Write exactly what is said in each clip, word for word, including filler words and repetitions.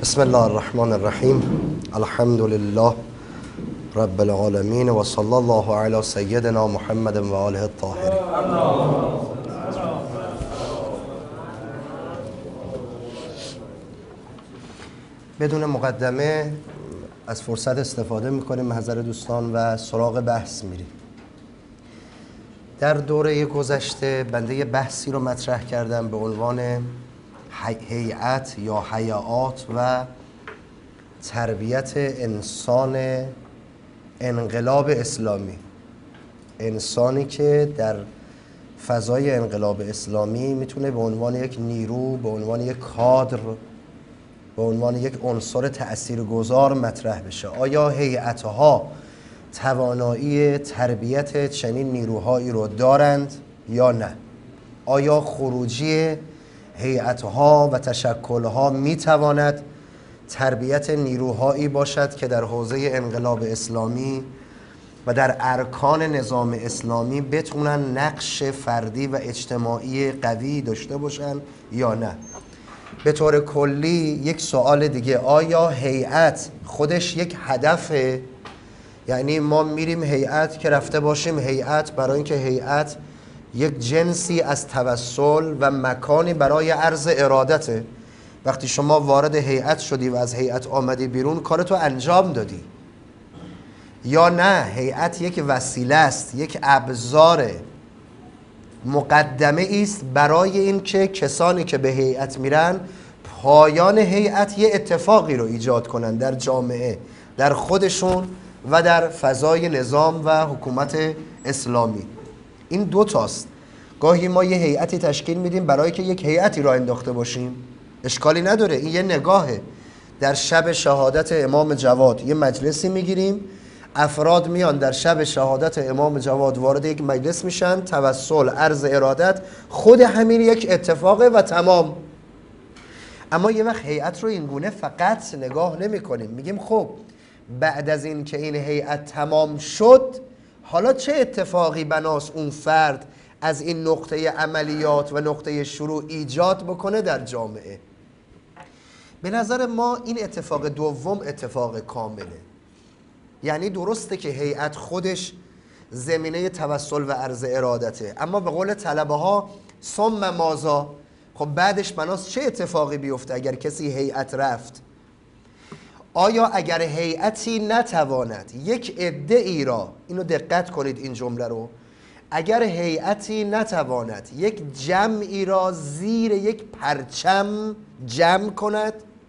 بسم الله الرحمن الرحیم. الحمد لله رب العالمین و صلی الله علی سیدنا محمد و آله الطاهرین. بدون مقدمه از فرصت استفاده میکنیم محضر دوستان و سراغ بحث میریم. در دوره گذشته بنده یه بحثی رو مطرح کردم به عنوان هیئت یا هیئات و تربیت انسان انقلاب اسلامی، انسانی که در فضای انقلاب اسلامی میتونه به عنوان یک نیرو، به عنوان یک کادر، به عنوان یک عنصر تأثیرگذار مطرح بشه. آیا هیئت‌ها توانایی تربیت چنین نیروهایی رو دارند یا نه؟ آیا خروجی هیئت‌ها و تشکل‌ها میتواند تربیت نیروهایی باشد که در حوزه انقلاب اسلامی و در ارکان نظام اسلامی بتونن نقش فردی و اجتماعی قوی داشته باشن یا نه؟ به طور کلی یک سوال دیگه، آیا هیئت خودش یک هدفه؟ یعنی ما میریم هیئت که رفته باشیم هیئت برای اینکه هیئت یک جنسی از توسل و مکانی برای عرض ارادته. وقتی شما وارد هیئت شدی و از هیئت آمدی بیرون کارتو انجام دادی، یا نه هیئت یک وسیله است، یک ابزار مقدمه است برای اینکه کسانی که به هیئت میرن پایان هیئت یه اتفاقی رو ایجاد کنن در جامعه، در خودشون و در فضای نظام و حکومت اسلامی. این دو تاست. گاهی ما یه هیئتی تشکیل میدیم برای که یک هیئتی را انداخته باشیم، اشکالی نداره، این یه نگاهه. در شب شهادت امام جواد یه مجلسی میگیریم، افراد میان در شب شهادت امام جواد وارد یک مجلس میشن، توسل، عرض ارادت، خود همین یک اتفاقه و تمام. اما یه وقت هیئت رو اینگونه فقط نگاه نمی کنیم، میگیم خب بعد از این که این هیئت تمام شد حالا چه اتفاقی بناس اون فرد از این نقطه عملیات و نقطه شروع ایجاد بکنه در جامعه. به نظر ما این اتفاق دوم اتفاق کامله. یعنی درسته که هیئت خودش زمینه توسل و عرض ارادته، اما به قول طلبه ها ثم ماذا؟ خب بعدش بناس چه اتفاقی بیفته اگر کسی هیئت رفت؟ آیا اگر هیئتی نتواند یک عده ای را، اینو دقت کنید این جمله رو، اگر هیئتی نتواند یک جمعی را زیر یک پرچم جمع کند،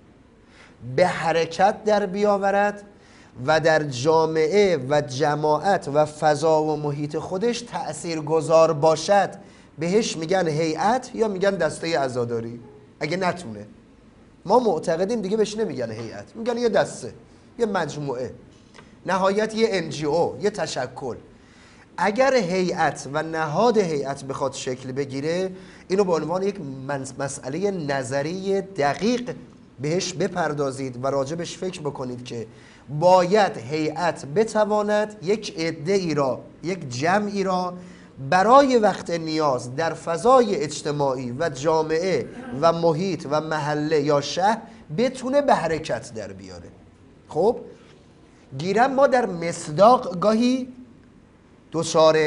به حرکت در بیاورد و در جامعه و جماعت و فضا و محیط خودش تأثیر گذار باشد، بهش میگن هیئت یا میگن دسته عزاداری. اگه نتونه، ما معتقدیم دیگه بهش نمیگن هیئت، میگن یه دسته، یه مجموعه، نهایت یه ان جی او، یه تشکل. اگر هیئت و نهاد هیئت بخواد شکل بگیره، اینو به عنوان یک مسئله نظری دقیق بهش بپردازید و راجبش فکر بکنید که باید هیئت بتواند یک عده ای را، یک جمعی را برای وقت نیاز در فضای اجتماعی و جامعه و محیط و محله یا شهر بتونه به حرکت در بیاره. خب گیرم ما در مصداق گاهی دچار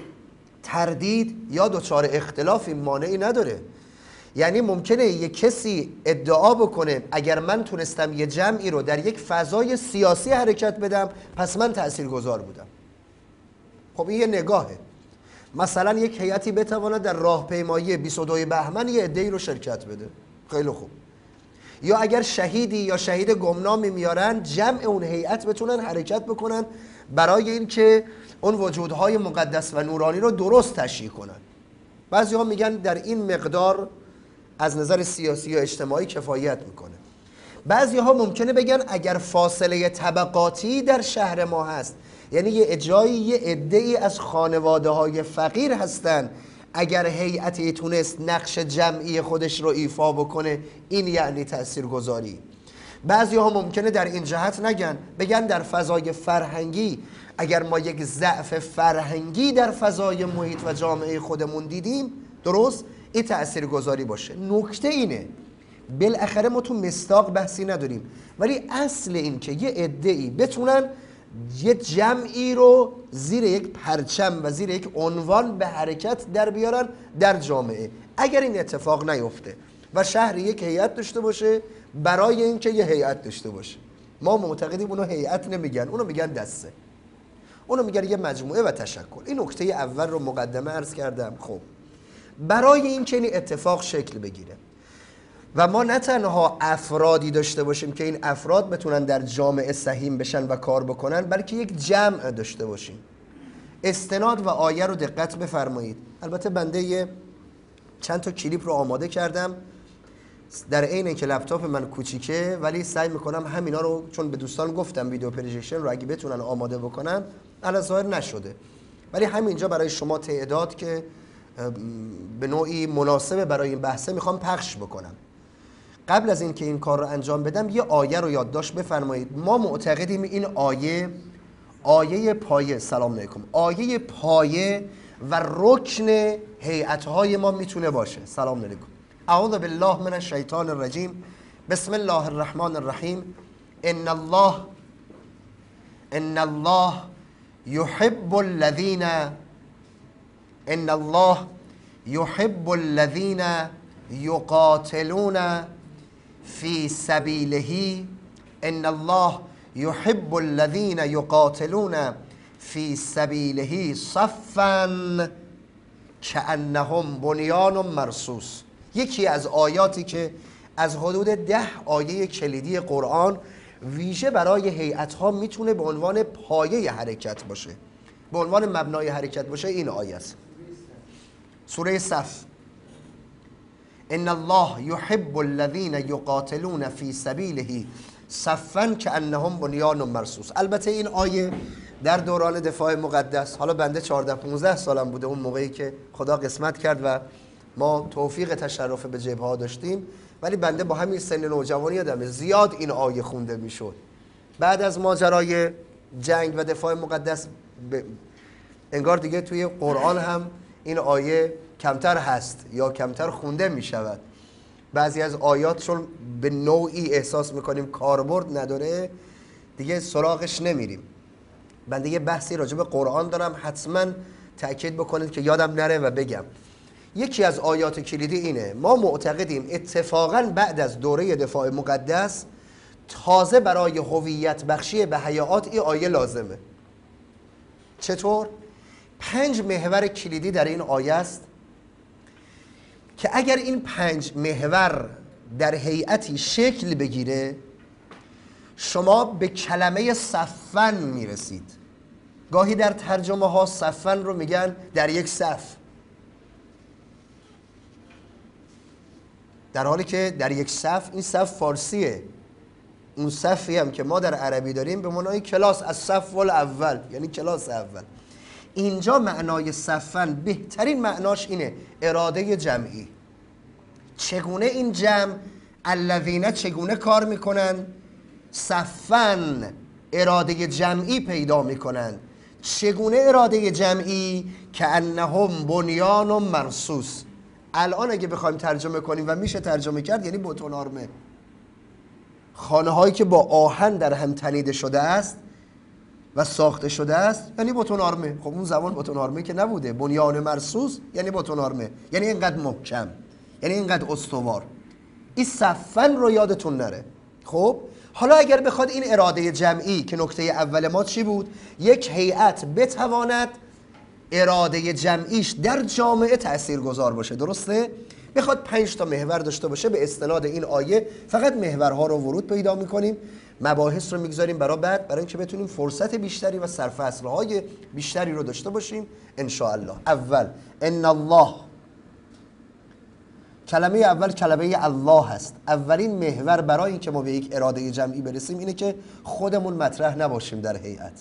تردید یا دچار اختلافی مانعی نداره. یعنی ممکنه یک کسی ادعا بکنه اگر من تونستم یه جمعی رو در یک فضای سیاسی حرکت بدم پس من تاثیرگذار بودم. خب این یه نگاهه. مثلا یک هیئتی بتواند در راهپیمایی بیست و دو بهمن یه عده‌ای رو شرکت بده، خیلی خوب. یا اگر شهیدی یا شهید گمنامی میارن، جمع اون هیئت بتونن حرکت بکنن برای اینکه اون وجودهای مقدس و نورانی رو درست تشییع کنن. بعضی ها میگن در این مقدار از نظر سیاسی و اجتماعی کفایت میکنه. بعضی ها ممکنه بگن اگر فاصله طبقاتی در شهر ما هست، یعنی یه اجایی یه عده‌ای از خانواده های فقیر هستن، اگر هیئتی تونست نقش جمعی خودش رو ایفا بکنه این یعنی تاثیرگذاری. بعضی ها ممکنه در این جهت نگن، بگن در فضای فرهنگی اگر ما یک ضعف فرهنگی در فضای محیط و جامعه خودمون دیدیم، درست این تاثیرگذاری باشه. نکته اینه بالاخره ما تو مصداق بحثی نداریم، ولی اصل این که یه عده‌ای بتونن یه جمعی رو زیر یک پرچم و زیر یک عنوان به حرکت در بیارن در جامعه. اگر این اتفاق نیفته و شهر یک هیئت داشته باشه برای اینکه یه هیئت داشته باشه، ما معتقدیم اونو هیئت نمیگن، اونو میگن دسته، اونو میگن یه مجموعه و تشکل. این نکته اول رو مقدمه عرض کردم. خب برای اینکه این اتفاق شکل بگیره و ما نه تنها افرادی داشته باشیم که این افراد بتونن در جامعه سهیم بشن و کار بکنن، بلکه یک جمع داشته باشیم. استناد و آیه رو دقت بفرمایید. البته بنده یه چند تا کلیپ رو آماده کردم، در عین اینکه لپتاپ من کوچیکه ولی سعی میکنم همینا رو، چون به دوستان گفتم ویدیو پروژکشن رو اگه بتونن آماده بکنن، الان ظاهر نشده، ولی همینجا برای شما تعداد که به نوعی مناسب برای این بحثه میخوام پخش بکنم. قبل از اینکه این کار رو انجام بدم یه آیه رو یادداشت بفرمایید. ما معتقدیم این آیه آیه پایه، سلام علیکم، آیه پایه و رکن هیئت‌های ما میتونه باشه. سلام علیکم. اعوذ بالله من الشیطان الرجیم. بسم الله الرحمن الرحیم. ان الله ان الله يحب الذين ان الله يحب الذين يقاتلون في سبيله ان الله يحب الذين يقاتلون في سبيله صفا كأنهم بنيان مرصوص. یکی از آیاتی که از حدود ده آیه کلیدی قرآن ویژه برای هیئت‌ها میتونه به عنوان پایه حرکت باشه، به عنوان مبنای حرکت باشه، این آیه است. سوره صف. ان الله يحب الذين يقاتلون في سبيله صفا كأنهم بنيان مرصوص. البته این آیه در دوران دفاع مقدس، حالا بنده چهارده پانزده سالم بوده اون موقعی که خدا قسمت کرد و ما توفیق تشرف به جبهه ها داشتیم، ولی بنده با همین سن نوجوانی یادمه زیاد این آیه خونده میشد. بعد از ماجرای جنگ و دفاع مقدس ب... انگار دیگه توی قرآن هم این آیه کمتر هست یا کمتر خونده می شود. بعضی از آیات چون به نوعی احساس میکنیم کاربرد نداره دیگه سراغش نمیریم. بنده یه بحثی راجع به قرآن دارم، حتما تأکید بکنید که یادم نره و بگم. یکی از آیات کلیدی اینه، ما معتقدیم اتفاقا بعد از دوره دفاع مقدس تازه برای هویت بخشی به حیات این آیه لازمه. چطور؟ پنج محور کلیدی در این آیه است که اگر این پنج محور در هیئتی شکل بگیره شما به کلمه صفن میرسید. گاهی در ترجمه ها صفن رو میگن در یک صف، در حالی که در یک صف این صف فارسیه. اون صفی هم که ما در عربی داریم به معنای کلاس، از صف الاول یعنی کلاس اول. اینجا معنای صفن بهترین معناش اینه اراده جمعی. چگونه این جمع الذین چگونه کار میکنن؟ صفن اراده جمعی پیدا میکنن. چگونه اراده جمعی؟ که انهم بنیان مرصوص. الان اگه بخوایم ترجمه کنیم و میشه ترجمه کرد یعنی بتون آرمه، خانه هایی که با آهن در هم تنیده شده است و ساخته شده است یعنی بتون آرمه. خب اون زمان بتون آرمه که نبوده، بنیان مرصوص یعنی بتون آرمه، یعنی اینقدر محکم، یعنی اینقدر استوار. این صفن رو یادتون نره. خب حالا اگر بخواد این اراده جمعی که نکته اول ما چی بود؟ یک هیئت بتواند اراده جمعیش در جامعه تاثیرگذار باشه، درسته؟ بخواد پنج تا محور داشته باشه. به استناد این آیه فقط محورها رو ورود پیدا میکنیم، مباحث رو میگذاریم برای بعد، برای اینکه بتونیم فرصت بیشتری و سرفصل‌های بیشتری رو داشته باشیم ان شاء الله. اول ان الله، کلمه اول کلمه الله هست. اولین محور برای اینکه ما به یک اراده جمعی برسیم اینه که خودمون مطرح نباشیم در هیئت،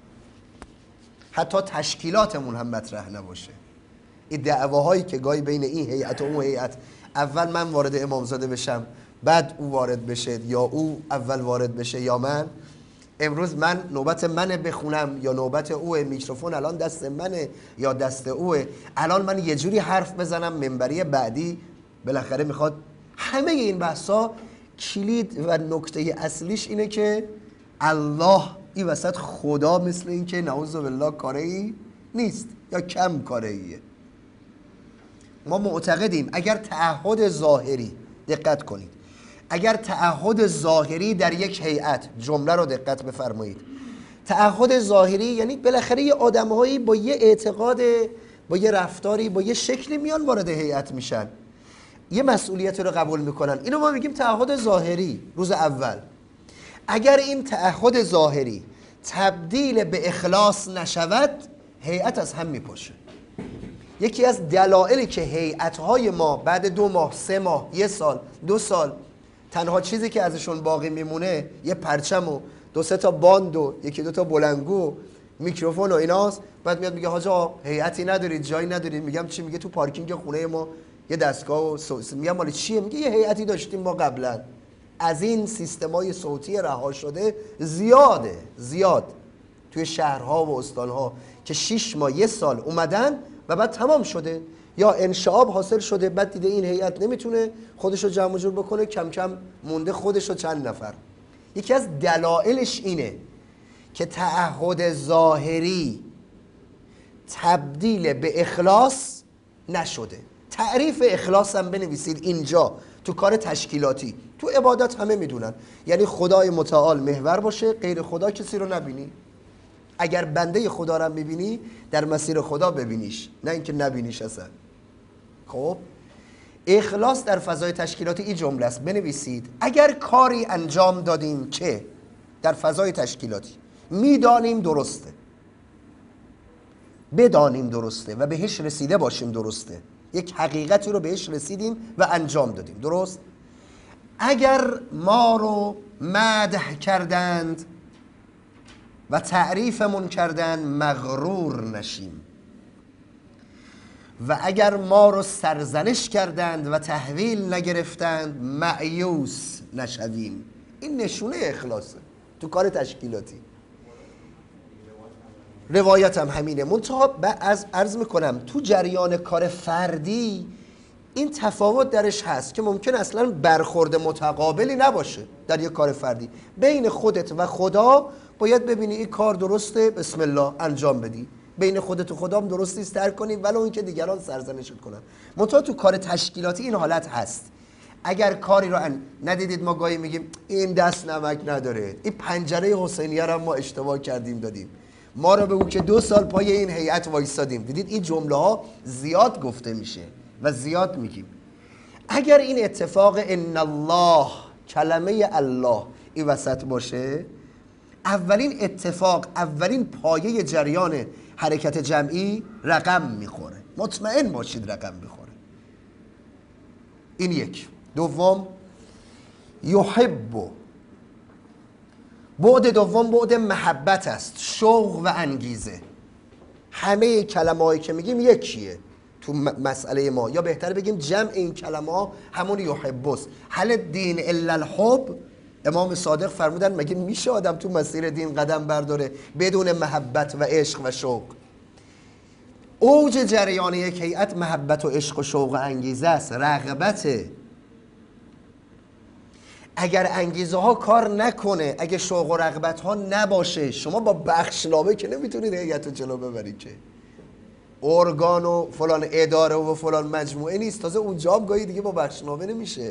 حتی تشکیلاتمون هم مطرح نباشه. این دعواهایی که گاهی بین این هیئت و اون هیئت، اول من وارد امامزاده بشم بعد او وارد بشه، یا او اول وارد بشه یا من، امروز من نوبت منه بخونم یا نوبت اوه، میکروفون الان دست منه یا دست اوه، الان من یه جوری حرف بزنم منبری بعدی بالاخره میخواد همه این بحثا کلید و نکته اصلیش اینه که الله این وسط خدا مثل این که نعوذ بالله کاری نیست یا کم کاریه. ما معتقدیم اگر تعهد ظاهری، دقت کنید، اگر تعهد ظاهری در یک هیئت، جمله رو دقت بفرمایید، تعهد ظاهری یعنی بالاخره یه آدم‌هایی با یه اعتقاد، با یه رفتاری، با یه شکلی میان وارد هیئت میشن، یه مسئولیت رو قبول میکنن، اینو ما میگیم تعهد ظاهری روز اول. اگر این تعهد ظاهری تبدیل به اخلاص نشود، هیئت از هم میپاشه. یکی از دلایلی که هیئت‌های ما بعد دو ماه، سه ماه، یه سال، دو سال تنها چیزی که ازشون باقی میمونه یه پرچم و دو سه تا باند و یکی دو تا بلنگو، میکروفون و ایناست، بعد میاد میگه حاجا هیئتی ندارید، جایی ندارید. میگم چی؟ میگه تو پارکینگ خونه ما یه دستگاه و صوت. میگم مال چیه؟ میگه یه هیئتی داشتیم ما قبلا. از این سیستمای صوتی رها شده زیاده، زیاد توی شهرها و استانها که شش ماه، یه سال اومدن و بعد تمام شده، یا انشعاب حاصل شده، بعد دیده این هیئت نمیتونه خودشو جمع و جور بکنه، کم کم مونده خودشو چند نفر. یکی از دلایلش اینه که تعهد ظاهری تبدیل به اخلاص نشده. تعریف اخلاص هم بنویسید اینجا تو کار تشکیلاتی، تو عبادت همه میدونن، یعنی خدای متعال محور باشه، غیر خدا کسی رو نبینی. اگر بنده خدا رو میبینی در مسیر خدا ببینیش، نه اینکه نبینیش اصلا. خب اخلاص در فضای تشکیلاتی این جمله است، بنویسید اگر کاری انجام دادیم که در فضای تشکیلاتی میدانیم درسته، بدانیم درسته و بهش رسیده باشیم درسته، یک حقیقتی رو بهش رسیدیم و انجام دادیم درست، اگر ما رو مدح کردند و تعریفمون کردند مغرور نشیم، و اگر ما رو سرزنش کردند و تحویل نگرفتند مایوس نشویم. این نشونه اخلاصه تو کار تشکیلاتی. روایت هم همینه. منتها از عرض میکنم تو جریان کار فردی این تفاوت درش هست که ممکن اصلا برخورد متقابلی نباشه. در یک کار فردی بین خودت و خدا باید ببینی این کار درسته، بسم الله انجام بدی. بین خودت و خدا هم درست نیست ترک کنی، ولو اینکه دیگران سرزنشت کنن. منتها تو کار تشکیلاتی این حالت هست. اگر کاری رو ان... ندیدید ما گاهی میگیم این دست نمک نداره، این پنجره حسینیه رو ما اشتباه کردیم دادیم، ما رو بگو که دو سال پای این هیئت وایسادیم. دیدید این جمله ها زیاد گفته میشه و زیاد میگیم. اگر این اتفاق ان الله، کلمه الله این وسط باشه، اولین اتفاق، اولین پایه جریان حرکت جمعی رقم میخوره. مطمئن باشید رقم میخوره. این یک. دوم یحب، بعد دوم بعد محبت است، شوق و انگیزه. همه کلمه هایی که میگیم یکیه تو مسئله ما، یا بهتر بگیم جمع این کلمه ها همون یحب است. هل الدین الا الحب؟ امام صادق فرمودن مگه میشه آدم تو مسیر دین قدم برداره بدون محبت و عشق و شوق؟ اوج جریان یک هیئت محبت و عشق و شوق و انگیزه است، رغبته. اگر انگیزه ها کار نکنه، اگه شوق و رغبت ها نباشه، شما با بخشنامه که نمیتونید هیئت رو جلو ببرید که. ارگان و فلان اداره و فلان مجموعه نیست، تازه اونجا هم گاهی دیگه با بخشنامه نمیشه.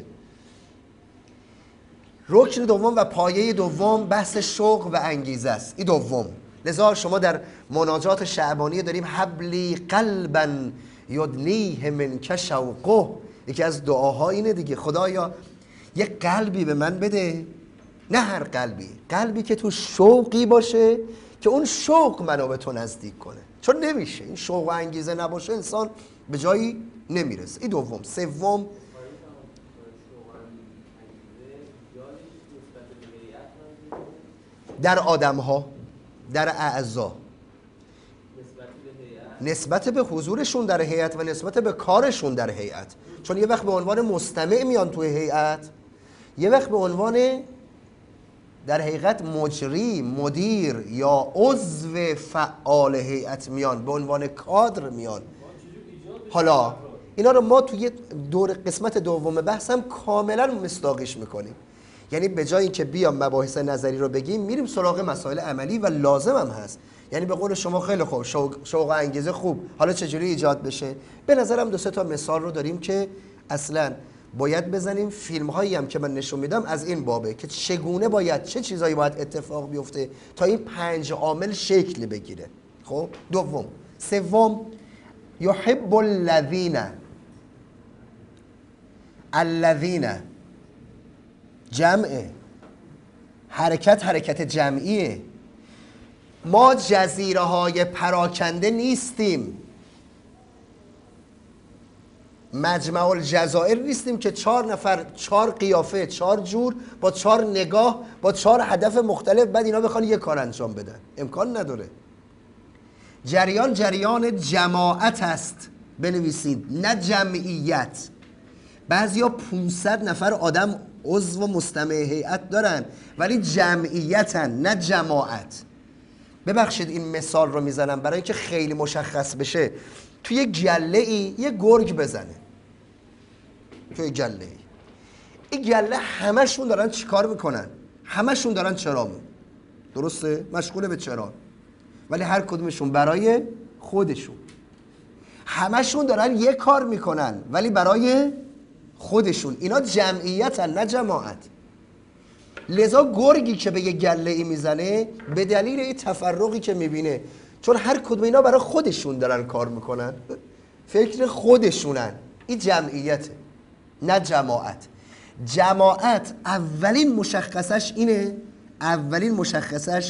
رکن دوم و پایه دوم بحث شوق و انگیزه است. این دوم. لذا شما در مناجات شعبانی داریم حبلی قلبا یدنیه منک شوقه. یکی از دعاها اینه دیگه، خدایا یک قلبی به من بده، نه هر قلبی، قلبی که تو شوقی باشه که اون شوق منو به تو نزدیک کنه. چون نمیشه این شوق و انگیزه نباشه انسان به جایی نمیرسه. این دوم. سوم در آدم ها، در اعضا، نسبت به حضورشون در هیئت و نسبت به کارشون در هیئت. چون یه وقت به عنوان مستمع میان توی هیئت، یه وقت به عنوان در حقیقت مجری، مدیر یا عضو فعال هیئت میان، به عنوان کادر میان. حالا اینا رو ما توی دور قسمت دوم بحث هم کاملا مصداقش میکنیم. یعنی به جای اینکه بیام مباحث نظری رو بگیم، میریم سراغ مسائل عملی و لازم هم هست. یعنی به قول شما خیلی خوب، شوق, شوق انگیزه خوب، حالا چجوری ایجاد بشه؟ به نظرم دو سه تا مثال رو داریم که اصلا باید بزنیم. فیلم هایی هم که من نشون میدم از این بابه که چگونه باید، چه چیزایی باید اتفاق بیفته تا این پنج عامل شکل بگیره. خب دوم، سوم، یحب الذین، الذین جمعه، حرکت حرکت جمعیه. ما جزیره های پراکنده نیستیم، مجمع الجزایر نیستیم که چهار نفر، چهار قیافه، چهار جور، با چهار نگاه، با چهار هدف مختلف، بعد اینا بخوان یک کار انجام بدن. امکان نداره. جریان جریان جماعت است، بنویسید، نه جمعیت. بعضیا پانصد نفر آدم عضو و مستمع هیئت دارن ولی جمعیتن، نه جماعت. ببخشید این مثال رو میزنم برای اینکه خیلی مشخص بشه. توی گله ای یه گرگ بزنه، توی گله ای این گله همشون دارن چیکار میکنن؟ همشون دارن چرامون، درسته؟ مشغول به چرا، ولی هر کدومشون برای خودشون. همشون دارن یه کار میکنن ولی برای خودشون. اینا جمعیتن، نه جماعت. لذا گرگی که به یه گله ای میزنه به دلیل این تفرقی که میبینه، چون هر کدوم اینا برای خودشون دارن کار میکنن، فکر خودشونن، این جمعیته، نه جماعت. جماعت اولین مشخصش اینه، اولین مشخصش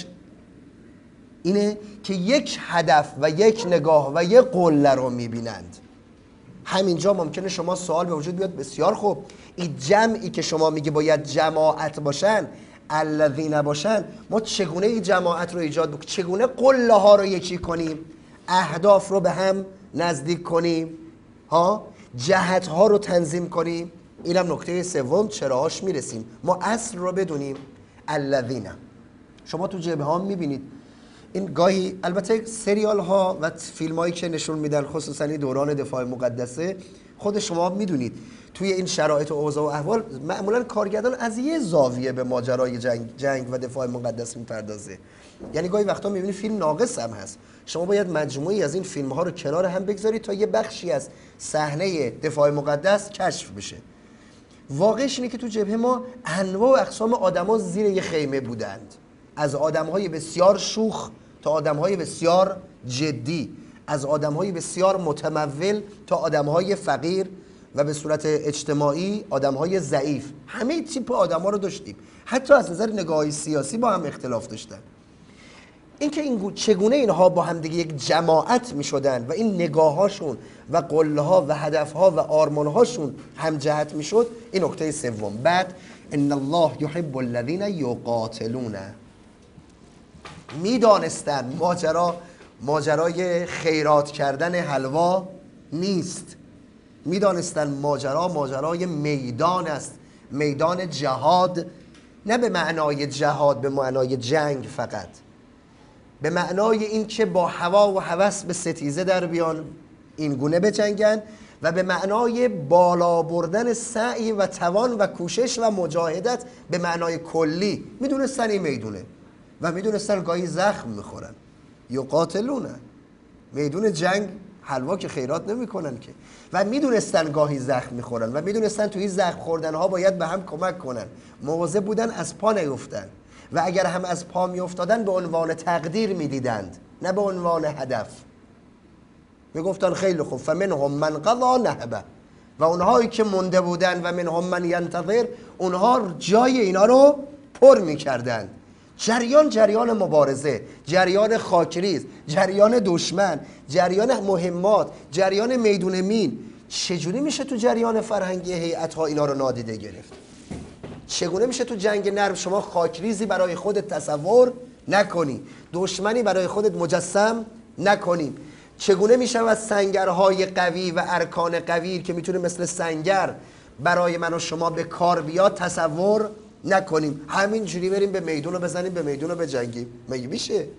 اینه که یک هدف و یک نگاه و یک قله رو میبینند. همینجا ممکنه شما سوال به وجود بیاد، بسیار خوب، این جمعی که شما میگی باید جماعت باشن، الذین باشن، ما چگونه این جماعت رو ایجاد بکنیم؟ چگونه قله ها رو یکی کنیم؟ اهداف رو به هم نزدیک کنیم؟ ها؟ جهت ها رو تنظیم کنیم؟ اینم نکته سوم، چراهاش میرسیم. ما اصل رو بدونیم، الذین. شما تو جبهه ها میبینید این گاهی، البته سریال ها و فیلم هایی که نشون میدن خصوصا دوران دفاع مقدسه، خود شما میدونید توی این شرایط و اوضاع و احوال معمولا کارگردان از یه زاویه به ماجرای جنگ, جنگ و دفاع مقدس میپردازه. یعنی گاهی وقتا میبینید فیلم ناقص هم هست، شما باید مجموعی از این فیلم ها رو کنار هم بگذارید تا یه بخشی از صحنه دفاع مقدس کشف بشه. واقعش اینه که تو جبهه ما انواع و اقسام آدما زیر یه خیمه بودند، از آدم‌های بسیار شوخ تا آدم‌های بسیار جدی، از آدم‌های بسیار متمول تا آدم‌های فقیر و به صورت اجتماعی آدم‌های ضعیف. همه تیپ آدم‌ها رو داشتیم، حتی از نظر نگاهی سیاسی با هم اختلاف داشتن. اینکه این چگونه اینها با هم دیگه یک جماعت می‌شدن و این نگاه‌هاشون و قله‌ها و هدف‌ها و آرمان‌هاشون هم جهت می‌شد، این نکته سوم. بعد ان الله یحب الذین یقاتلون، میدانستن ماجرا ماجرای خیرات کردن حلوا نیست، میدانستن ماجرا ماجرای میدان است، میدان جهاد، نه به معنای جهاد به معنای جنگ فقط، به معنای این که با هوا و هوس به ستیزه در بیان، این گونه بجنگن، و به معنای بالا بردن سعی و توان و کوشش و مجاهدت به معنای کلی. میدونستن این میدونه و میدونستن گاهی زخم میخورن. یقاتلونه، میدون جنگ حلوا که خیرات نمیکنن که، و میدونستن گاهی زخم میخورن و میدونستن توی زخم خوردن ها باید به هم کمک کنن، مواظب بودن از پا نیفتن، و اگر هم از پا میافتادن به عنوان تقدیر میدیدند نه به عنوان هدف. میگفتن خیلی خوب، فمنهم من قضا نهبه، و اونهایی که مونده بودن و منهم من ینتظر، اونها جای اینا رو پر میکردن. جریان جریان مبارزه، جریان خاکریز، جریان دشمن، جریان مهمات، جریان میدون مین. چجوری میشه تو جریان فرهنگی هیئت‌ها اینا رو نادیده گرفت؟ چگونه میشه تو جنگ نرم شما خاکریزی برای خودت تصور نکنی، دشمنی برای خودت مجسم نکنی؟ چگونه میشه از سنگرهای قوی و ارکان قوی که میتونه مثل سنگر برای من و شما به کار بیاد تصور نکنیم؟ همینجوری بریم به میدون رو بزنیم، به میدون رو بجنگیم؟ مگه میشه؟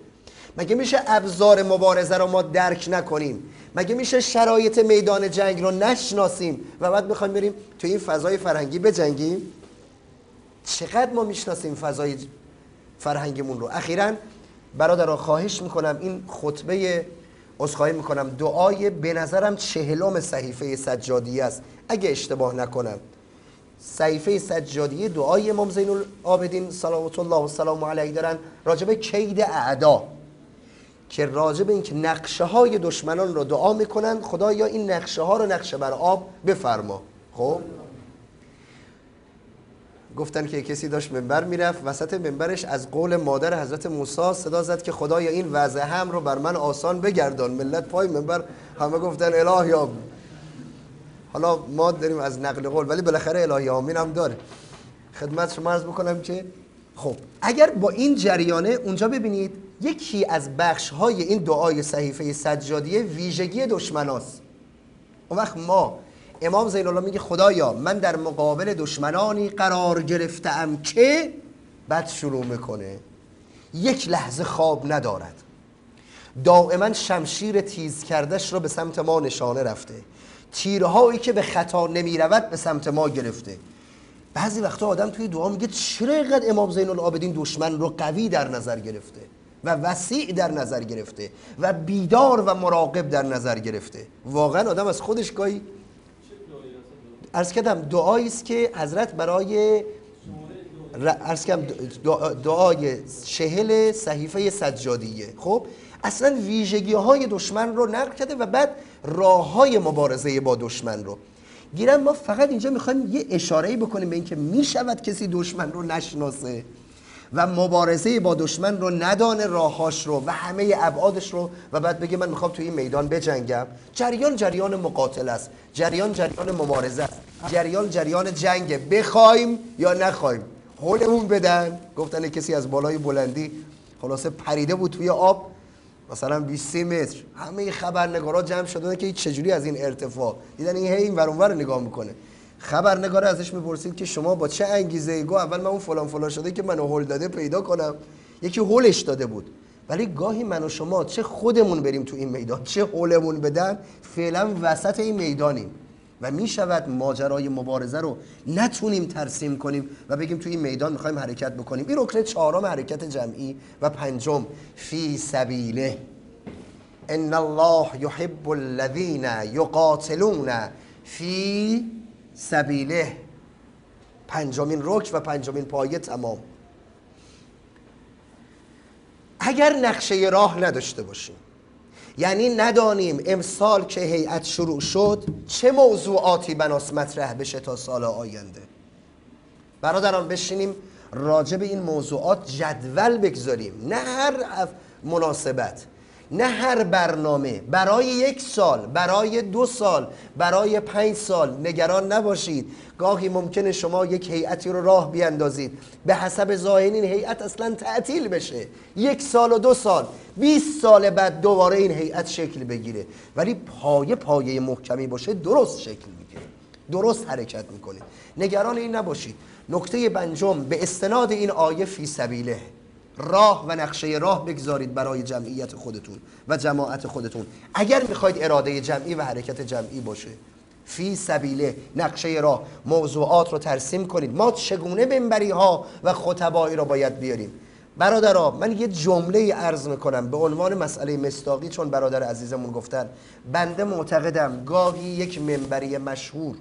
مگه میشه ابزار مبارزه رو ما درک نکنیم؟ مگه میشه شرایط میدان جنگ رو نشناسیم و بعد میخوایم بریم تو این فضای فرهنگی بجنگیم؟ چقدر ما میشناسیم فضای فرهنگیمون رو؟ اخیراً برادران خواهش میکنم این خطبه عذرخواهی میکنم دعای به نظرم چهلم صحیفه سجادیه است اگه اشتباه نکنم. صحیفه سجادیه دعای امام زین العابدین صلوات الله و سلام علیه دارن راجب کید اعدا، که راجب این که نقشه های دشمنان رو دعا میکنن خدایا این نقشه ها رو نقشه بر آب بفرما. خب گفتن که کسی داشت منبر میرفت، وسط منبرش از قول مادر حضرت موسی صدا زد که خدایا این وضع هم رو بر من آسان بگردان. ملت پای منبر همه گفتن الهی آمین. حالا ما داریم از نقل قول، ولی بالاخره الهی آمین هم داره. خدمت شما عرض بکنم که خب اگر با این جریانه اونجا ببینید یکی از بخش های این دعای صحیفه سجادیه ویژگی دشمناست. اون وقت ما امام زین الله میگه خدایا من در مقابل دشمنانی قرار گرفتم که بعد شروع میکنه یک لحظه خواب ندارد، دائما شمشیر تیز کردش رو به سمت ما نشانه رفته، تیرهایی که به خطا نمیرود به سمت ما گرفته. بعضی وقتا آدم توی دعا میگه چرا اینقدر امام زین العابدین دشمن رو قوی در نظر گرفته و وسیع در نظر گرفته و بیدار و مراقب در نظر گرفته. واقعا آدم از خودش گاهی عرض کردم دعایی است که حضرت برای عرض کردم دعای چهل صحیفه سجادیه خب اصلا ویژگی های دشمن رو نقل کرده و بعد راه های مبارزه با دشمن رو گیرم. ما فقط اینجا میخوایم یه اشاره‌ای بکنیم به اینکه میشود کسی دشمن رو نشناسه و مبارزه با دشمن رو ندانه راهاش رو و همه ابعادش رو و بعد بگه من میخوام توی این میدان بجنگم. جریان جریان مقاتل است، جریان جریان مبارزه است، جریان جریان جنگه، بخوایم یا نخوایم. هولمون بدن. گفتن کسی از بالای بلندی خلاصه پریده بود توی آب مثلا بیست متر، همه خبرنگارا جمع شدن که چجوری از این ارتفاع دیدن این هی این ور اون ور نگاه میکنه. خبرنگار ازش میپرسید که شما با چه انگیزه؟ گو اول من اون فلان فلان شده که منو هول داده پیدا کنم. یکی هولش داده بود. ولی گاهی من و شما چه خودمون بریم تو این میدان چه هولمون بدن فعلا وسط این میدانیم و میشود ماجرای مبارزه رو نتونیم ترسیم کنیم و بگیم تو این میدان میخوایم حرکت بکنیم. این رکن چهارم حرکت جمعی و پنجم فی سبیله ان الله یحب الذین یقاتلون فی سبیله. پنجمین رکن و پنجمین پایه تمام. اگر نقشه راه نداشته باشیم، یعنی ندانیم امسال که هیئت شروع شد چه موضوعاتی بناس مطرح بشه تا سال آینده، برادران بشینیم راجع به این موضوعات جدول بگذاریم، نه هر مناسبت، نه هر برنامه، برای یک سال، برای دو سال، برای پنج سال نگران نباشید. گاهی ممکنه شما یک هیئتی رو راه بیاندازید به حسب ظاهر این هیئت اصلا تعطیل بشه، یک سال و دو سال، بیست سال بعد دوباره این هیئت شکل بگیره، ولی پایه پایه محکمی باشه درست شکل میگیره، درست حرکت میکنه. نگران این نباشید. نکته پنجم به استناد این آیه فی سبیله، راه و نقشه راه بگذارید برای جمعیت خودتون و جماعت خودتون اگر میخواید اراده جمعی و حرکت جمعی باشه. فی سبیله، نقشه راه، موضوعات رو ترسیم کنید. ما چگونه منبری ها و خطبایی رو باید بیاریم؟ برادرها من یه جمله عرض میکنم به عنوان مسئله مصداقی، چون برادر عزیزمون گفتن. بنده معتقدم گاهی یک منبری مشهور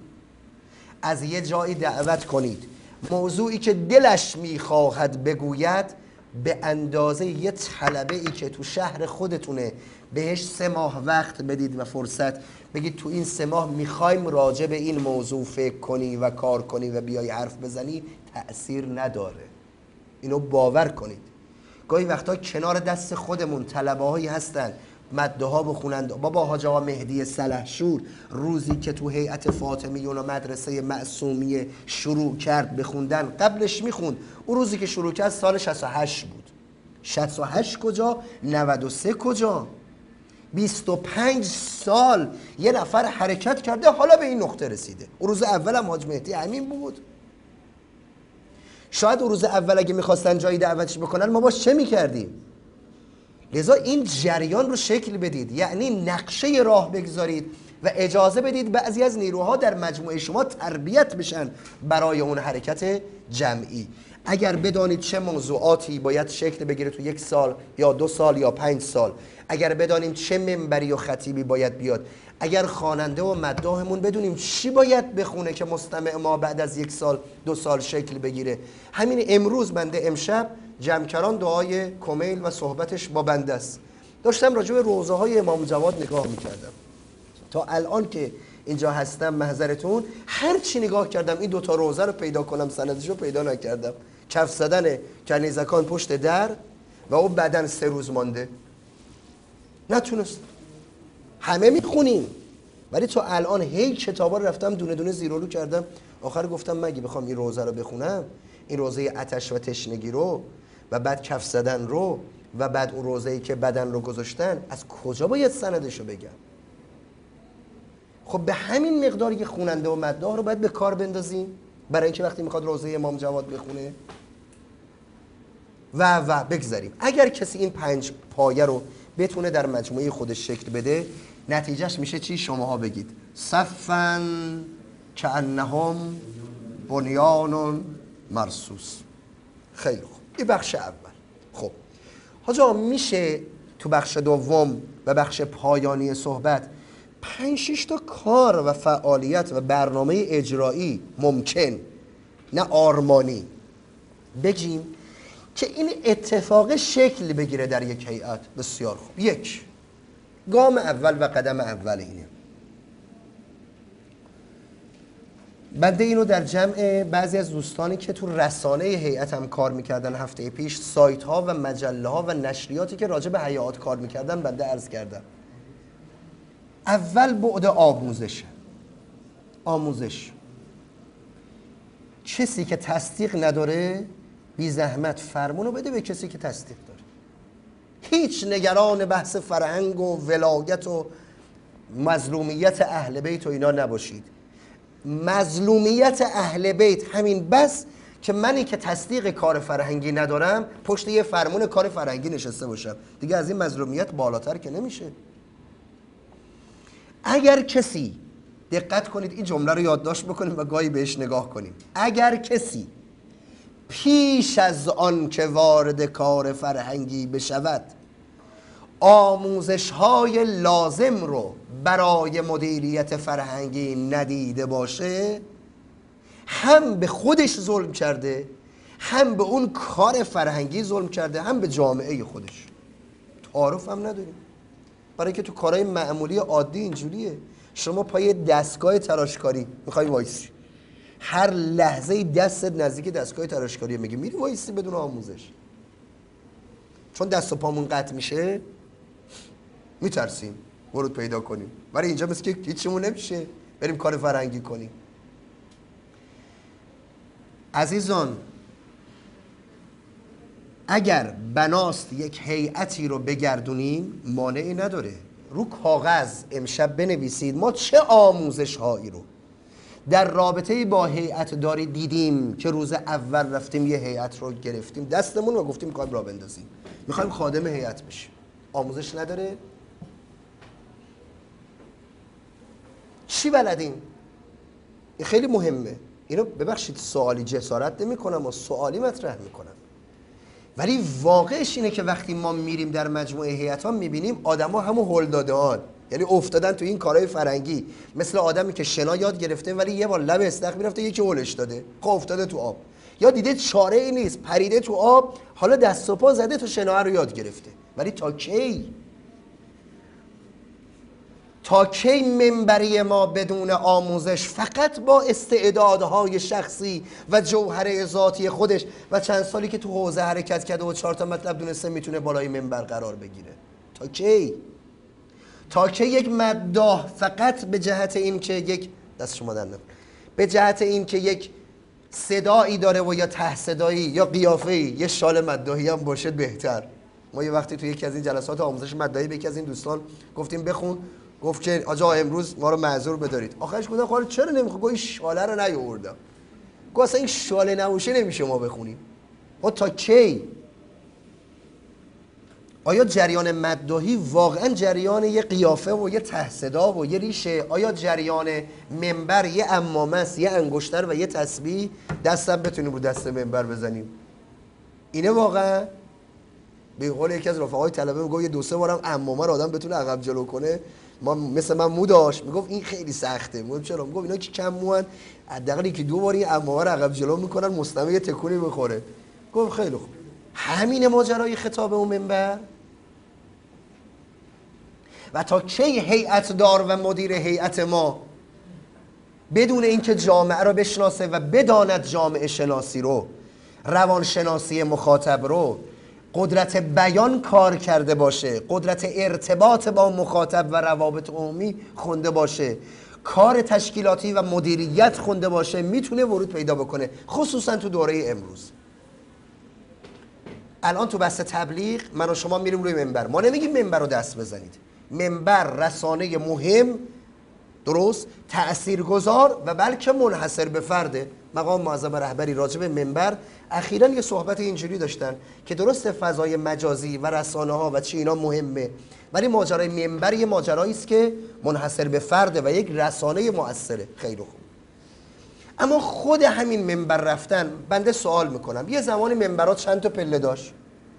از یه جایی دعوت کنید، موضوعی که دلش میخواهد بگوید به اندازه یه طلبه ای که تو شهر خودتونه بهش سه ماه وقت بدید و فرصت، بگید تو این سه ماه میخوایم راجع به این موضوع فکر کنی و کار کنی و بیای حرف بزنی، تأثیر نداره. اینو باور کنید. گاهی وقتا کنار دست خودمون طلبه هایی هستن مده ها بخونند. بابا حاج آقا مهدی سلحشور روزی که تو هیئت فاطمیون و مدرسه معصومیه شروع کرد بخوندن، قبلش میخوند. اون روزی که شروع کرد سال شصت و هشت بود. شصت و هشت کجا؟ نود و سه کجا؟ بیست و پنج سال یه نفر حرکت کرده حالا به این نقطه رسیده. اون روز اول هم حاج مهدی امین بود. شاید اون روز اول اگه میخواستن جایی دعوتش بکنن ما باش چه میکردیم؟ لذا این جریان رو شکل بدید، یعنی نقشه راه بگذارید و اجازه بدید بعضی از نیروها در مجموعه شما تربیت بشن برای اون حرکت جمعی. اگر بدانید چه موضوعاتی باید شکل بگیره تو یک سال یا دو سال یا پنج سال، اگر بدانیم چه منبری و خطیبی باید بیاد، اگر خواننده و مداحمون بدونیم چی باید بخونه که مستمع ما بعد از یک سال دو سال شکل بگیره. همین امروز بنده امشب جمکران دعای کمیل و صحبتش با بنده است، داشتم راجع به روضه های امام جواد نگاه میکردم. تا الان که اینجا هستم محضرتون هر چی نگاه کردم این دوتا روضه رو پیدا کنم سندش رو پیدا نکردم. کف زدن کنیزکان پشت در و اون بدن سه روز مانده، نتونست. همه میخونیم ولی تا الان هی کتابا رو رفتم دونه دونه زیرولو کردم، آخر گفتم مگه بخوام این روضه رو بخونم، این روضه آتش و تشنگی رو و بعد کف زدن رو و بعد اون روضه‌ای که بدن رو گذاشتن، از کجا باید سندش رو بگم؟ خب به همین مقدار که خواننده و مداح رو باید به کار بندازیم برای اینکه وقتی میخواد روضه امام جواد بخونه و و بگذاریم. اگر کسی این پنج پایه رو بتونه در مجموعه خودش شکل بده، نتیجهش میشه چی؟ شماها بگید. صفاً کأنهم بنیان مرصوص. خیلی خوب، این بخش اول. خب حاجا میشه تو بخش دوم و بخش پایانی صحبت پنج شش تا کار و فعالیت و برنامه اجرایی ممکن، نه آرمانی، بگیم که این اتفاق شکل بگیره در یک هیئت؟ بسیار خوب. یک، گام اول و قدم اول اینه. بنده اینو در جمع بعضی از دوستانی که تو رسانه هیئت هم کار میکردن هفته پیش، سایت ها و مجله ها و نشریاتی که راجع به هیئات کار میکردن بنده عرض کردم. اول بعد آموزش. آموزش کسی که تصدیق نداره بی زحمت فرمونو بده به کسی که تصدیق داره. هیچ نگران بحث فرهنگ و ولایت و مظلومیت اهل بیت و اینا نباشید. مظلومیت اهل بیت همین بس که منی که تصدیق کار فرهنگی ندارم پشت یه فرمون کار فرهنگی نشسته باشم، دیگه از این مظلومیت بالاتر که نمیشه. اگر کسی، دقت کنید این جمله رو یادداشت بکنیم و گاهی بهش نگاه کنیم، اگر کسی پیش از آن که وارد کار فرهنگی بشود آموزش های لازم رو برای مدیریت فرهنگی ندیده باشه، هم به خودش ظلم کرده، هم به اون کار فرهنگی ظلم کرده، هم به جامعه خودش. تعارف هم نداریم، برای که تو کارهای معمولی عادی اینجوریه. شما پای دستگاه تراشکاری میخوای وایسی، هر لحظه دستت نزدیک دستگاه تراشکاری، میگی میری وایسی بدون آموزش. چون دست و پامون قطع میشه میترسیم ورود پیدا کنیم، ولی اینجا مثل که هیچمون نمیشه بریم کار فرهنگی کنیم. عزیزان، اگر بناست یک هیئتی رو بگردونیم مانعی نداره. رو کاغذ امشب بنویسید ما چه آموزش هایی رو در رابطه با هیئت داری دیدیم که روز اول رفتیم یه هیئت رو گرفتیم دستمون و گفتیم میخوایم راه بندازیم، میخوایم خادم هیئت بشیم. آموزش نداره؟ چی بلدیم؟ این خیلی مهمه. اینو ببخشید سوالی جسارت نمی کنم و سوالی مطرح میکنم، ولی واقعش اینه که وقتی ما میریم در مجموعه هیئت ها میبینیم آدم ها همون هل داده‌ان، یعنی افتادن تو این کارهای فرنگی، مثل آدمی که شنا یاد گرفته ولی یه بار لب استخر میرفته یکی هلش داده، خب افتاده تو آب، یا دیده چاره ای نیست پریده تو آب، حالا دست و پا زده تا شنا رو یاد گرفته. ولی تا کی؟ تا کی منبری ما بدون آموزش فقط با استعدادهای شخصی و جوهره ذاتی خودش و چند سالی که تو حوزه حرکت کرده و چهار تا مطلب دونسته میتونه بالای منبر قرار بگیره؟ تا کی؟ تا کی یک مداح فقط به جهت این که یک دست شما در نکن به جهت این که یک صدایی داره و یا ته صدایی یا قیافه‌ای یه شال مداحی هم باشه بهتر. ما یه وقتی تو یکی از این جلسات آموزش مداحی به یکی از این دوستان گفتیم بخون، گفت که آقا امروز ما رو معذور بدارید. آخرش گفتم خاله چرا نمیخوام؟ گفت این شاله رو نیاوردم. گفت اصلا این شاله نباشه نمیشه ما بخونیم. خب تا کی؟ آیا جریان مداحی واقعا جریان یه قیافه و یه ته صدا و یه ریشه؟ آیا جریان منبر یه عمامه است، یه انگشتر و یه تسبیح؟ دستم بتونیم رو دست منبر بزنیم؟ اینه واقعا؟ به قول یکی از رفقای طلبه میگه یه دو سه بارم عمامه رو آدم بتونه عقب جلو کنه. ما مثل من مو داشت، میگفت این خیلی سخته. میگم چرا؟ میگفت اینا که کم موان، حداقل یکی دو بار این عمامه رو عقب جلو میکنن مستمع یه تکونی بخوره. گفت خیلی خوب. همین ماجرای خطاب اون منبر. و تا کی هیئت دار و مدیر هیئت ما بدون اینکه جامعه رو بشناسه و بداند جامعه شناسی رو، روانشناسی مخاطب رو، قدرت بیان کار کرده باشه، قدرت ارتباط با مخاطب و روابط عمومی خونده باشه، کار تشکیلاتی و مدیریت خونده باشه، میتونه ورود پیدا بکنه، خصوصا تو دوره امروز. الان تو بحث تبلیغ من و شما میریم روی منبر، ما نمیگیم منبر رو دست بزنید. منبر رسانه مهم، درست، تأثیرگذار و بلکه منحصر به فرده. مقام معظم رهبری راجع به منبر اخیراً یه صحبت اینجوری داشتن که درست فضای مجازی و رسانه ها و چی اینا مهمه، ولی ماجرای منبر یه ماجرایی است که منحصر به فرده و یک رسانه مؤثره. خیلی خوب. اما خود همین منبر رفتن، بنده سوال میکنم، یه زمانی منبرات چند تا پله داشت؟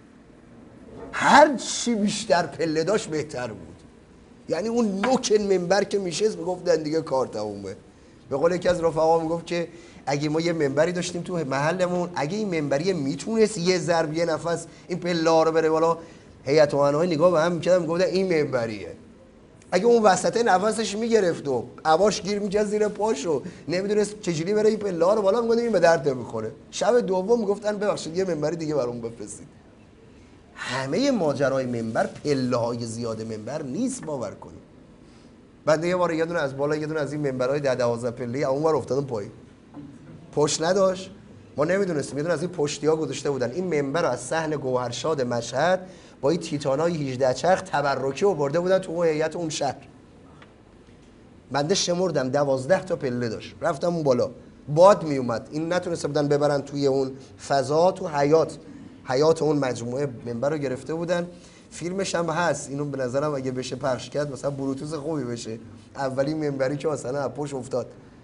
هر چی بیشتر پله داشت بهتر بود. یعنی اون نوک منبر که میشست میگفتن دیگه کار تمومه. به قول یکی از رفقا میگفت که اگه ما یه منبری داشتیم تو محلمون، اگه این منبری میتونست یه ضرب یه نفس این پله رو بره بالا، هیئت امنای نگاه به هم میکردن میگفتن این منبریه. اگه اون وسط نفسش میگرفت و عواش گیر میکرد زیر پاشو، نمیدونست چجوری بره این پله رو بالا، میگفتن این به درد نمیخوره. شب دوم میگفتن ببخشید یه منبری دیگه برام بفرستید. همه ماجرای منبر پله های زیاد منبر نیست، باور کنید. بنده یه بار یه دونه از بالا یه دونه از این منبرهای ده دوازده پله اونور افتادم پایین. پشت نداشت، ما نمیدونستیم، یه دونه از این پشتی‌ها گذاشته بودن. این منبر رو از صحن گوهرشاد مشهد با این تیتانای هجده چرخ تبرکی آورده بودن تو هیئت اون شهر. بنده شمردم دوازده تا پله داشت. رفتم اون بالا، باد می اومد، این نتونسته بودن ببرن توی اون فضا، تو حیات حیات اون مجموعه منبر رو گرفته بودن. فیلمش هم هست، اینو به نظرم اگه بشه پخش کرد مثلا بلوتوث خوبی بشه. اولین منبری که مثلا از پشت افتاد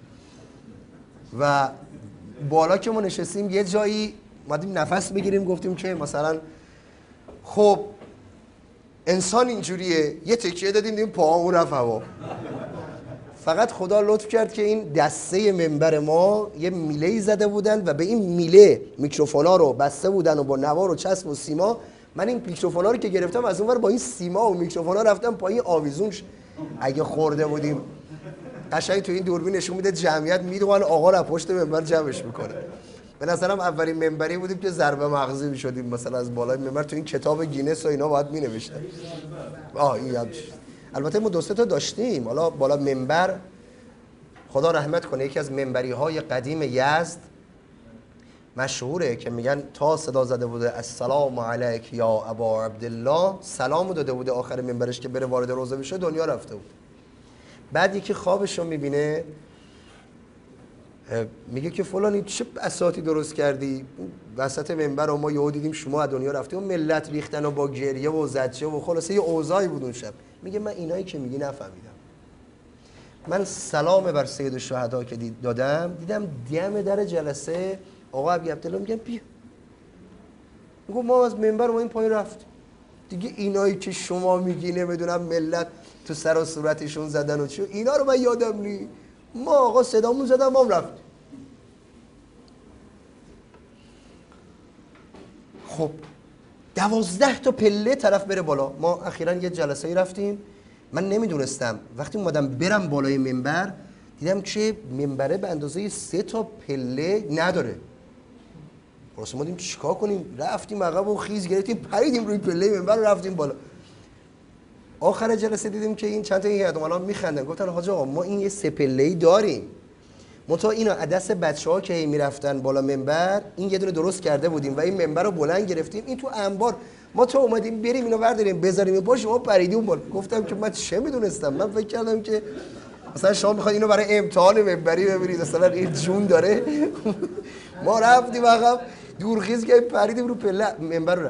و بالا که ما نشستیم یه جایی اومدیم نفس بگیریم، گفتیم که مثلا خب انسان اینجوریه، یه تکیه دادیم دیدیم پاهامون رفت هوا. فقط خدا لطف کرد که این دسته منبر ما یه میله‌ای زده بودن و به این میله میکروفونا رو بسته بودن و با نوار و چسب و سیما. من این میکروفونا رو که گرفتم از اونور با این سیما و میکروفونا رفتم پایین آویزونش. اگه خورده بودیم قشنگ تو این دوربین نشون میده جمعیت میدونن آقا رو پشت منبر جمعش میکنه. به نظرم اولین منبری بودیم که ضربه مغزی میشدیم، مثلا از بالای منبر تو این کتاب گینس و اینا باید مینوشتن. آه این هم البته ما دو سه تا داشتیم. حالا بالا منبر خدا رحمت کنه یکی از منبری های قدیم یزد مشهوره که میگن تا صدا زده بوده السلام علیک یا ابا عبدالله، سلامو داده بوده آخر منبرش که بره وارد روضه بشه، دنیا رفته بود. بعد یکی خوابش رو میبینه میگه که فلانی چه بساطی درست کردی وسط منبر و ما یهو دیدیم شما از دنیا رفتی و ملت ریختن و با گریه و زجه و خلاصه یه اوضاعی بود اون شب. میگه من اینایی که میگی نفهمیدم. من سلام بر سید الشهدا که دید دادم، دیدم دم در جلسه آقا ابی عبدالله میگن بیا. میگه ما از منبر ما این پایین رفتیم دیگه، اینایی که شما میگی نمیدونم ملت تو سر و صورتشون زدن و چی، اینا رو من یادم نی. ما آقا صدامون زدن ما هم رفتیم. خب دوازده تا پله طرف بره بالا. ما اخیراً یه جلسه رفتیم، من نمیدونستم، وقتی اومدم برم بالای منبر دیدم که منبره به اندازه سه تا پله نداره. واسه ما دیدیم چیکار کنیم، رفتیم عقب و خیز گرفتیم پریدیم روی پله منبر رفتیم بالا. آخر جلسه دیدیم که این چند تا هیئت امنا میخندن، گفتن حاج آقا ما این یه سه پله‌ای داریم، منتها اینا عدس بچه‌ها که هی میرفتن بالا منبر این یه دونه درست کرده بودیم و این منبر رو بلند گرفتیم این تو انبار، ما تو اومدیم بریم اینو برداریم بذاریم پاش شما پریدیم بالا. گفتم که من چه میدونستم، من فکر کردم که مثلا شما میخواید اینو برای امتحان منبری ببینید مثلا این جون داره. ما رفتیم عقب دورخیز که پریدیم رو پله منبر رو.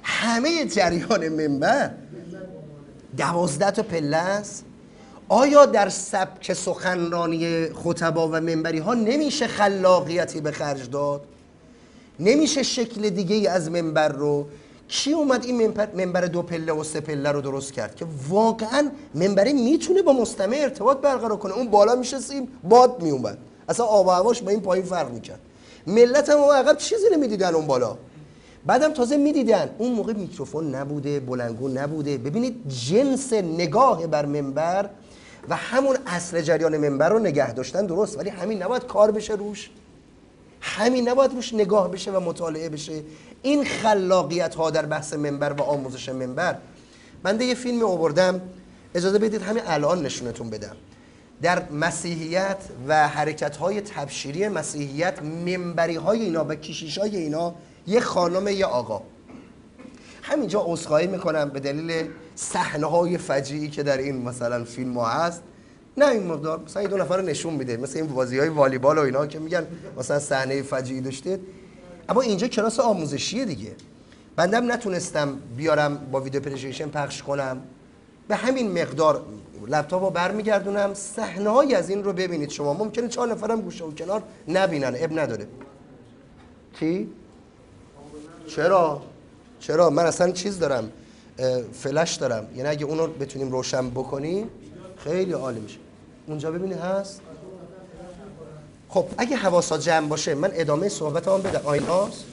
همه جریان منبر دوازده تا پله است. آیا در سبک سخنرانی خطبا و منبری ها نمیشه خلاقیتی به خرج داد؟ نمیشه شکل دیگه ای از منبر رو؟ کی اومد این منبر, منبر دو پله و سه پله رو درست کرد که واقعا منبری میتونه با مستمع ارتباط برقرار کنه؟ اون بالا میشستیم باد میومد، اصلا آب و هواش با این پایین فرق میکرد. ملت هم عقب چیزی نمیدیدن اون بالا، بعدم تازه میدیدن. اون موقع میکروفون نبوده، بلندگو نبوده. ببینید جنس نگاه بر منبر و همون اصل جریان منبر رو نگه داشتن درست، ولی همین نباید کار بشه روش، همین نباید روش نگاه بشه و مطالعه بشه. این خلاقیت ها در بحث منبر و آموزش منبر. بنده یه فیلم آوردم، اجازه بدید همین الان نشونتون بدم. در مسیحیت و حرکت های تبشیری مسیحیت، منبری های اینا و کشیش های اینا، یه خانم یه آقا. همینجا عذرخواهی میکنم به دلیل صحنه های فجیعی که در این مثلا فیلم ها هست، نه این مقدار مثلا این دو نفر رو نشون میده، مثلا این بازی های والیبال و اینا که میگن مثلا صحنه فجیعی داشتید، اما اینجا کلاس آموزشیه دیگه. بندم نتونستم بیارم با ویدیو پرزنتیشن پخش کنم، به همین مقدار لپتاپو برمیگردونم. صحنه های از این رو ببینید شما، ممکنه چهار نفرم گوشه و کنار نبینن، اب نداره. چی؟ چرا؟ چرا؟ من اصلا چیز دارم، فلش دارم، یعنی اگه اونو بتونیم روشن بکنیم خیلی عالی میشه. اونجا ببینید هست. خب اگه حواسا جمع باشه من ادامه صحبت هم بدم. آین هاست؟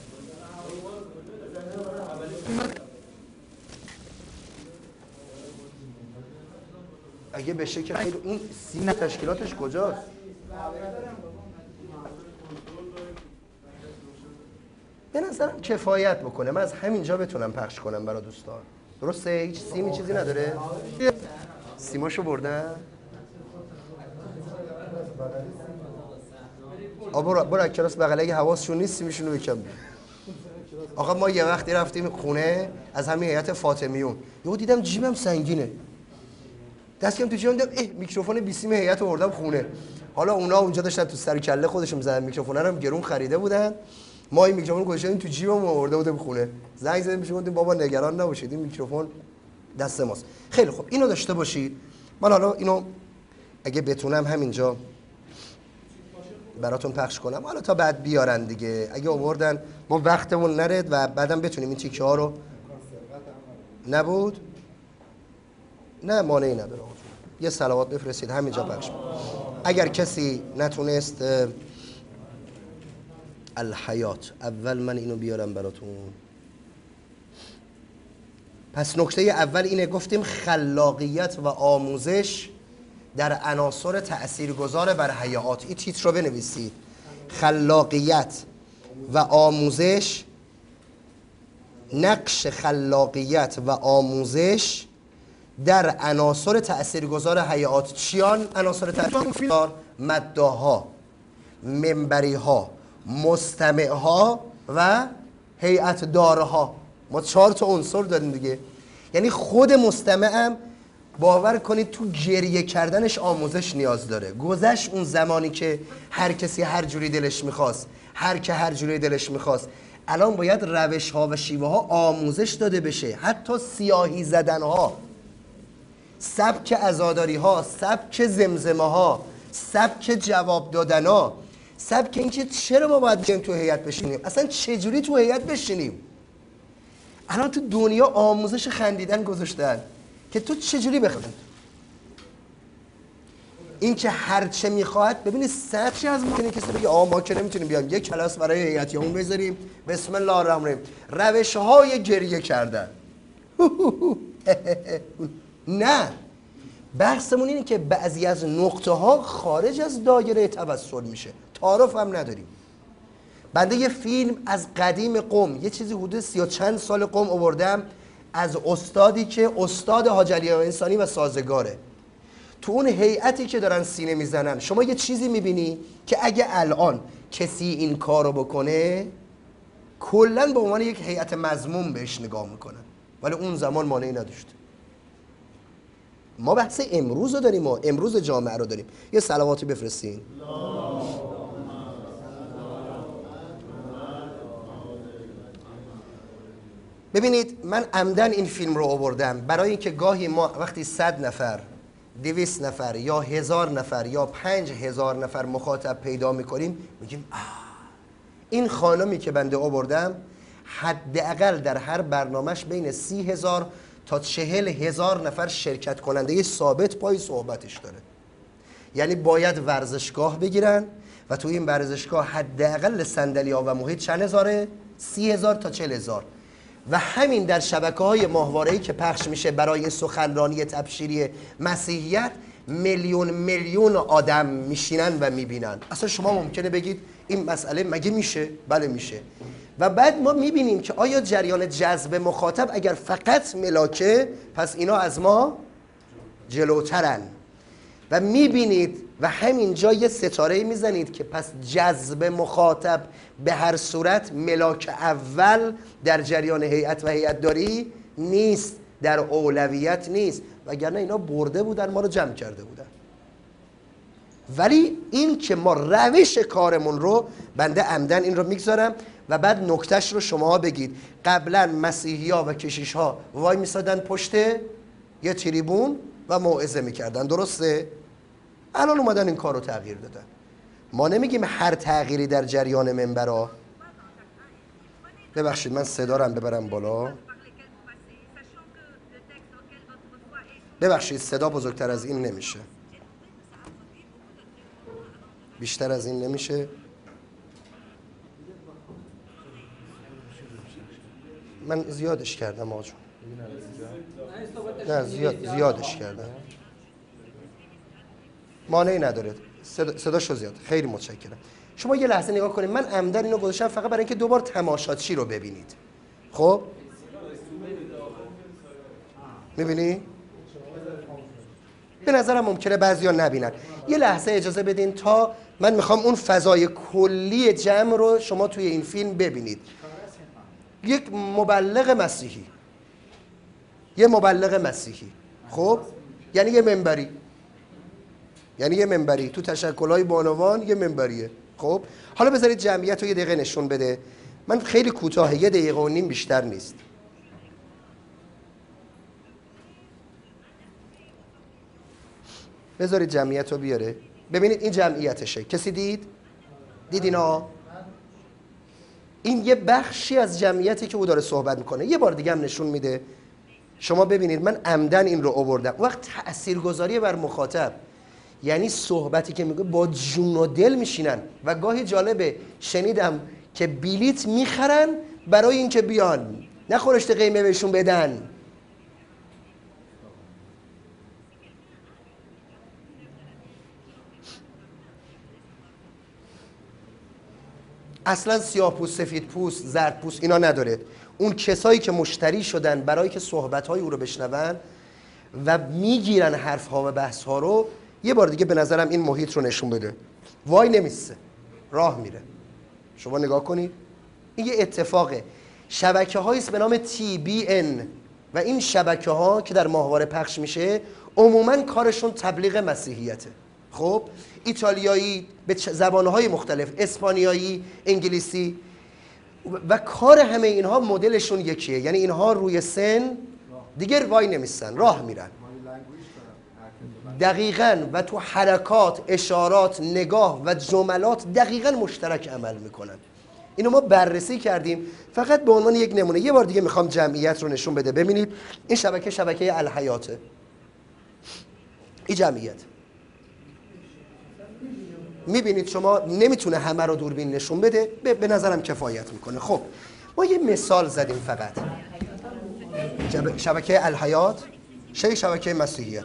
اگه بشه که خیلی. این سیم تشکیلاتش کجاست؟ به نظرم کفایت بکنه، من از همینجا بتونم پخش کنم برای دوستان. درسته؟ هیچ سیمی چیزی نداره؟ سیماشو بردن؟ آبا برو برو کلاس بغل، اگه حواسشون نیست سیمشون رو بکن. آقا ما یه وقتی رفتیم خونه از همین هیئت فاطمیون، یهو دیدم جیبم سنگینه، دست کردم تو جیبم، دیدم اه میکروفون بیست سیم هیئت آوردم خونه. حالا اونا اونجا داشتن تو سر کله خودشون می‌زدن، میکروفونا رو گرون خریده بودن، ما این میکروفون گذاشتیم تو جیبم آورده بودیم خونه. زنگ زدیم بهشون گفتیم بابا نگران نباشید این میکروفون دست ماست. خیلی خوب اینو داشته باشید. من حالا اینو اگه بتونم همینجا براتون پخش کنم، حالا تا بعد بیارن دیگه، اگه آوردن ما وقتمون نرد و بعدم بتونیم این تیکه ها رو. نبود؟ نه مانعی نداره. یه صلوات بفرستید همینجا پخش. اگر کسی نتونست الحیات، اول من اینو بیارم براتون. پس نکته اول اینه، گفتیم خلاقیت و آموزش در عناصر تأثیرگذار بر حیات. این تیتر رو بنویسید، خلاقیت و آموزش، نقش خلاقیت و آموزش در عناصر تأثیرگذار حیات. چیان عناصر تأثیرگذار؟ مداها، منبریها، مستمعها و هیئت دارها. ما چهار تا عنصر داریم دیگه. یعنی خود مستمعم باور کنید تو گریه کردنش آموزش نیاز داره. گذشت اون زمانی که هر کسی هر جوری دلش میخواست، هر که هر جوری دلش میخواست. الان باید روش ها و شیوه ها آموزش داده بشه، حتی سیاهی زدن ها، سبک عزاداری ها، سبک زمزمه ها، سبک جواب دادن ها، سبک اینکه چرا ما باید بریم تو هیئت بشینیم، اصلا چجوری تو هیئت بشینیم. الان تو دنیا آموزش خندیدن گذاشتن که تو چجوری بخند. این که هر چه میخواد، ببینید سطحی از ممکنه کسی بگه آقا ما که نمیتونیم بیام یک کلاس برای هیئتیمون بذاریم بسم الله الرحمن الرحیم روش های گریه کردن. نه، بحثمون اینه که بعضی از نقطه ها خارج از دایره توسل میشه، تعارف هم نداریم. بنده یه فیلم از قدیم قم، یه چیزی حدود سی و چند سال قم آوردم از استادی که استاد حاج علی انسانی و سازگاره. تو اون هیئتی که دارن سینه میزنن شما یه چیزی میبینی که اگه الان کسی این کارو بکنه کلا به عنوان یک هیئت مذموم بهش نگاه میکنن، ولی اون زمان مانعی نداشت. ما بحث امروز رو داریم، ما امروز جامعه رو داریم. یه صلواتی بفرستین. ببینید من عمدن این فیلم رو آوردم برای اینکه گاهی ما وقتی صد نفر، دویست نفر یا هزار نفر یا پنج هزار نفر مخاطب پیدا میکنیم میگیم آه این خانمی که بنده آوردم حداقل در هر برنامهش بین سی هزار تا چهل هزار نفر شرکت کننده ثابت پای صحبتش داره. یعنی باید ورزشگاه بگیرن و تو این ورزشگاه حداقل صندلی‌ها و محیط چند هزاره؟ سی هزار تا چهل هزار. و همین در شبکه‌های ماهواره‌ای که پخش میشه برای سخنرانی تبشیری مسیحیت میلیون میلیون آدم میشینن و میبینن. اصلا شما ممکنه بگید این مسئله مگه میشه؟ بله میشه. و بعد ما میبینیم که آیا جریان جذب مخاطب اگر فقط ملاکه، پس اینا از ما جلوترن. و میبینید و همینجا یه ستاره میزنید که پس جذب مخاطب به هر صورت ملاک اول در جریان هیئت و هیئت داری نیست، در اولویت نیست، وگرنه اینا برده بودن ما رو جمع کرده بودن. ولی این که ما روش کارمون رو بنده عمدن این رو میگذارم و بعد نکتهش رو شما بگید. قبلا مسیحی ها و کشیش ها وای میسادن پشت یه تریبون و موعظه میکردن، درسته؟ الان اومدن این کار رو تغییر دادن. ما نمیگیم هر تغییری در جریان منبرها. ببخشید من صدا رو ببرم بالا. ببخشید صدا بزرگتر از این نمیشه، بیشتر از این نمیشه. من زیادش کردم آجون، نه زیاد زیادش کردم، مانعی نداره. صدا صداشو زیاد. خیلی متشکرم. شما یه لحظه نگاه کنید، من عمدن اینو گذاشتم فقط برای اینکه دوبار تماشاچی رو ببینید. خب میبینی؟ به نظرم ممکنه بعضیا نبینن. یه لحظه اجازه بدین تا من میخوام اون فضای کلی جمع رو شما توی این فیلم ببینید. یک مبلغ مسیحی، یه مبلغ مسیحی، خب یعنی یه منبری، یعنی یه منبری تو تشکل‌های بانوان یه منبریه. خب حالا بذارید جمعیت رو یه دقیقه نشون بده. من خیلی کوتاهه، یه دقیقه و نیم بیشتر نیست. بذارید جمعیت رو بیاره. ببینید این جمعیتشه. کسی دید؟ دید اینا؟ این یه بخشی از جمعیتی که او داره صحبت میکنه. یه بار دیگه هم نشون میده. شما ببینید من عمدن این رو آوردم. وقت تاثیرگذاری بر مخاطب یعنی صحبتی که میگه با جون و دل میشینن. و گاهی جالبه شنیدم که بلیت میخرن برای اینکه بیان، نه خورشت قیمه بهشون بدن. اصلا سیاه پوست، سفید پوست، زرد پوست اینا نداره. اون کسایی که مشتری شدن برای که صحبت‌های او رو بشنون و میگیرن حرف‌ها و بحث‌ها رو، یه بار دیگه به نظرم این محیط رو نشون بده. وای نمیسته، راه میره. شما نگاه کنید، این یه اتفاقه. شبکه‌هایی است به نام تی بی ان و این شبکه‌ها که در ماهواره پخش میشه عموماً کارشون تبلیغ مسیحیته. خب ایتالیایی به زبانهای مختلف، اسپانیایی، انگلیسی، و کار همه اینها مدلشون یکیه. یعنی اینها روی سن دیگر وای نمیستن، راه میرن دقیقاً و تو حرکات، اشارات، نگاه و جملات دقیقاً مشترک عمل میکنن. اینو ما بررسی کردیم فقط به عنوان یک نمونه. یه بار دیگه میخوام جمعیت رو نشون بده. ببینید این شبکه شبکه الحیاته. این جمعیت میبینید شما، نمیتونه همه رو دوربین نشون بده، به نظرم کفایت میکنه. خب ما یه مثال زدیم فقط. شبکه الحیات شبکه شبکه مسیحیت،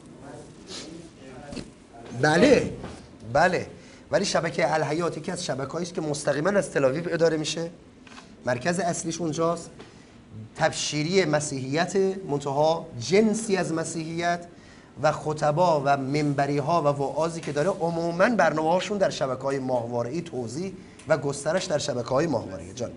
بله بله، ولی شبکه الحیات یکی از شبکه‌ای است که مستقیما از تل‌آویو اداره میشه. مرکز اصلیش اونجاست. تبشیری مسیحیت، منتها جنسی از مسیحیت، و خطبا و منبری ها و وعاظی که داره عموما برنامه هاشون در شبکه های ماهواره‌ای توزیع و گسترش در شبکه های ماهواره‌ای. جان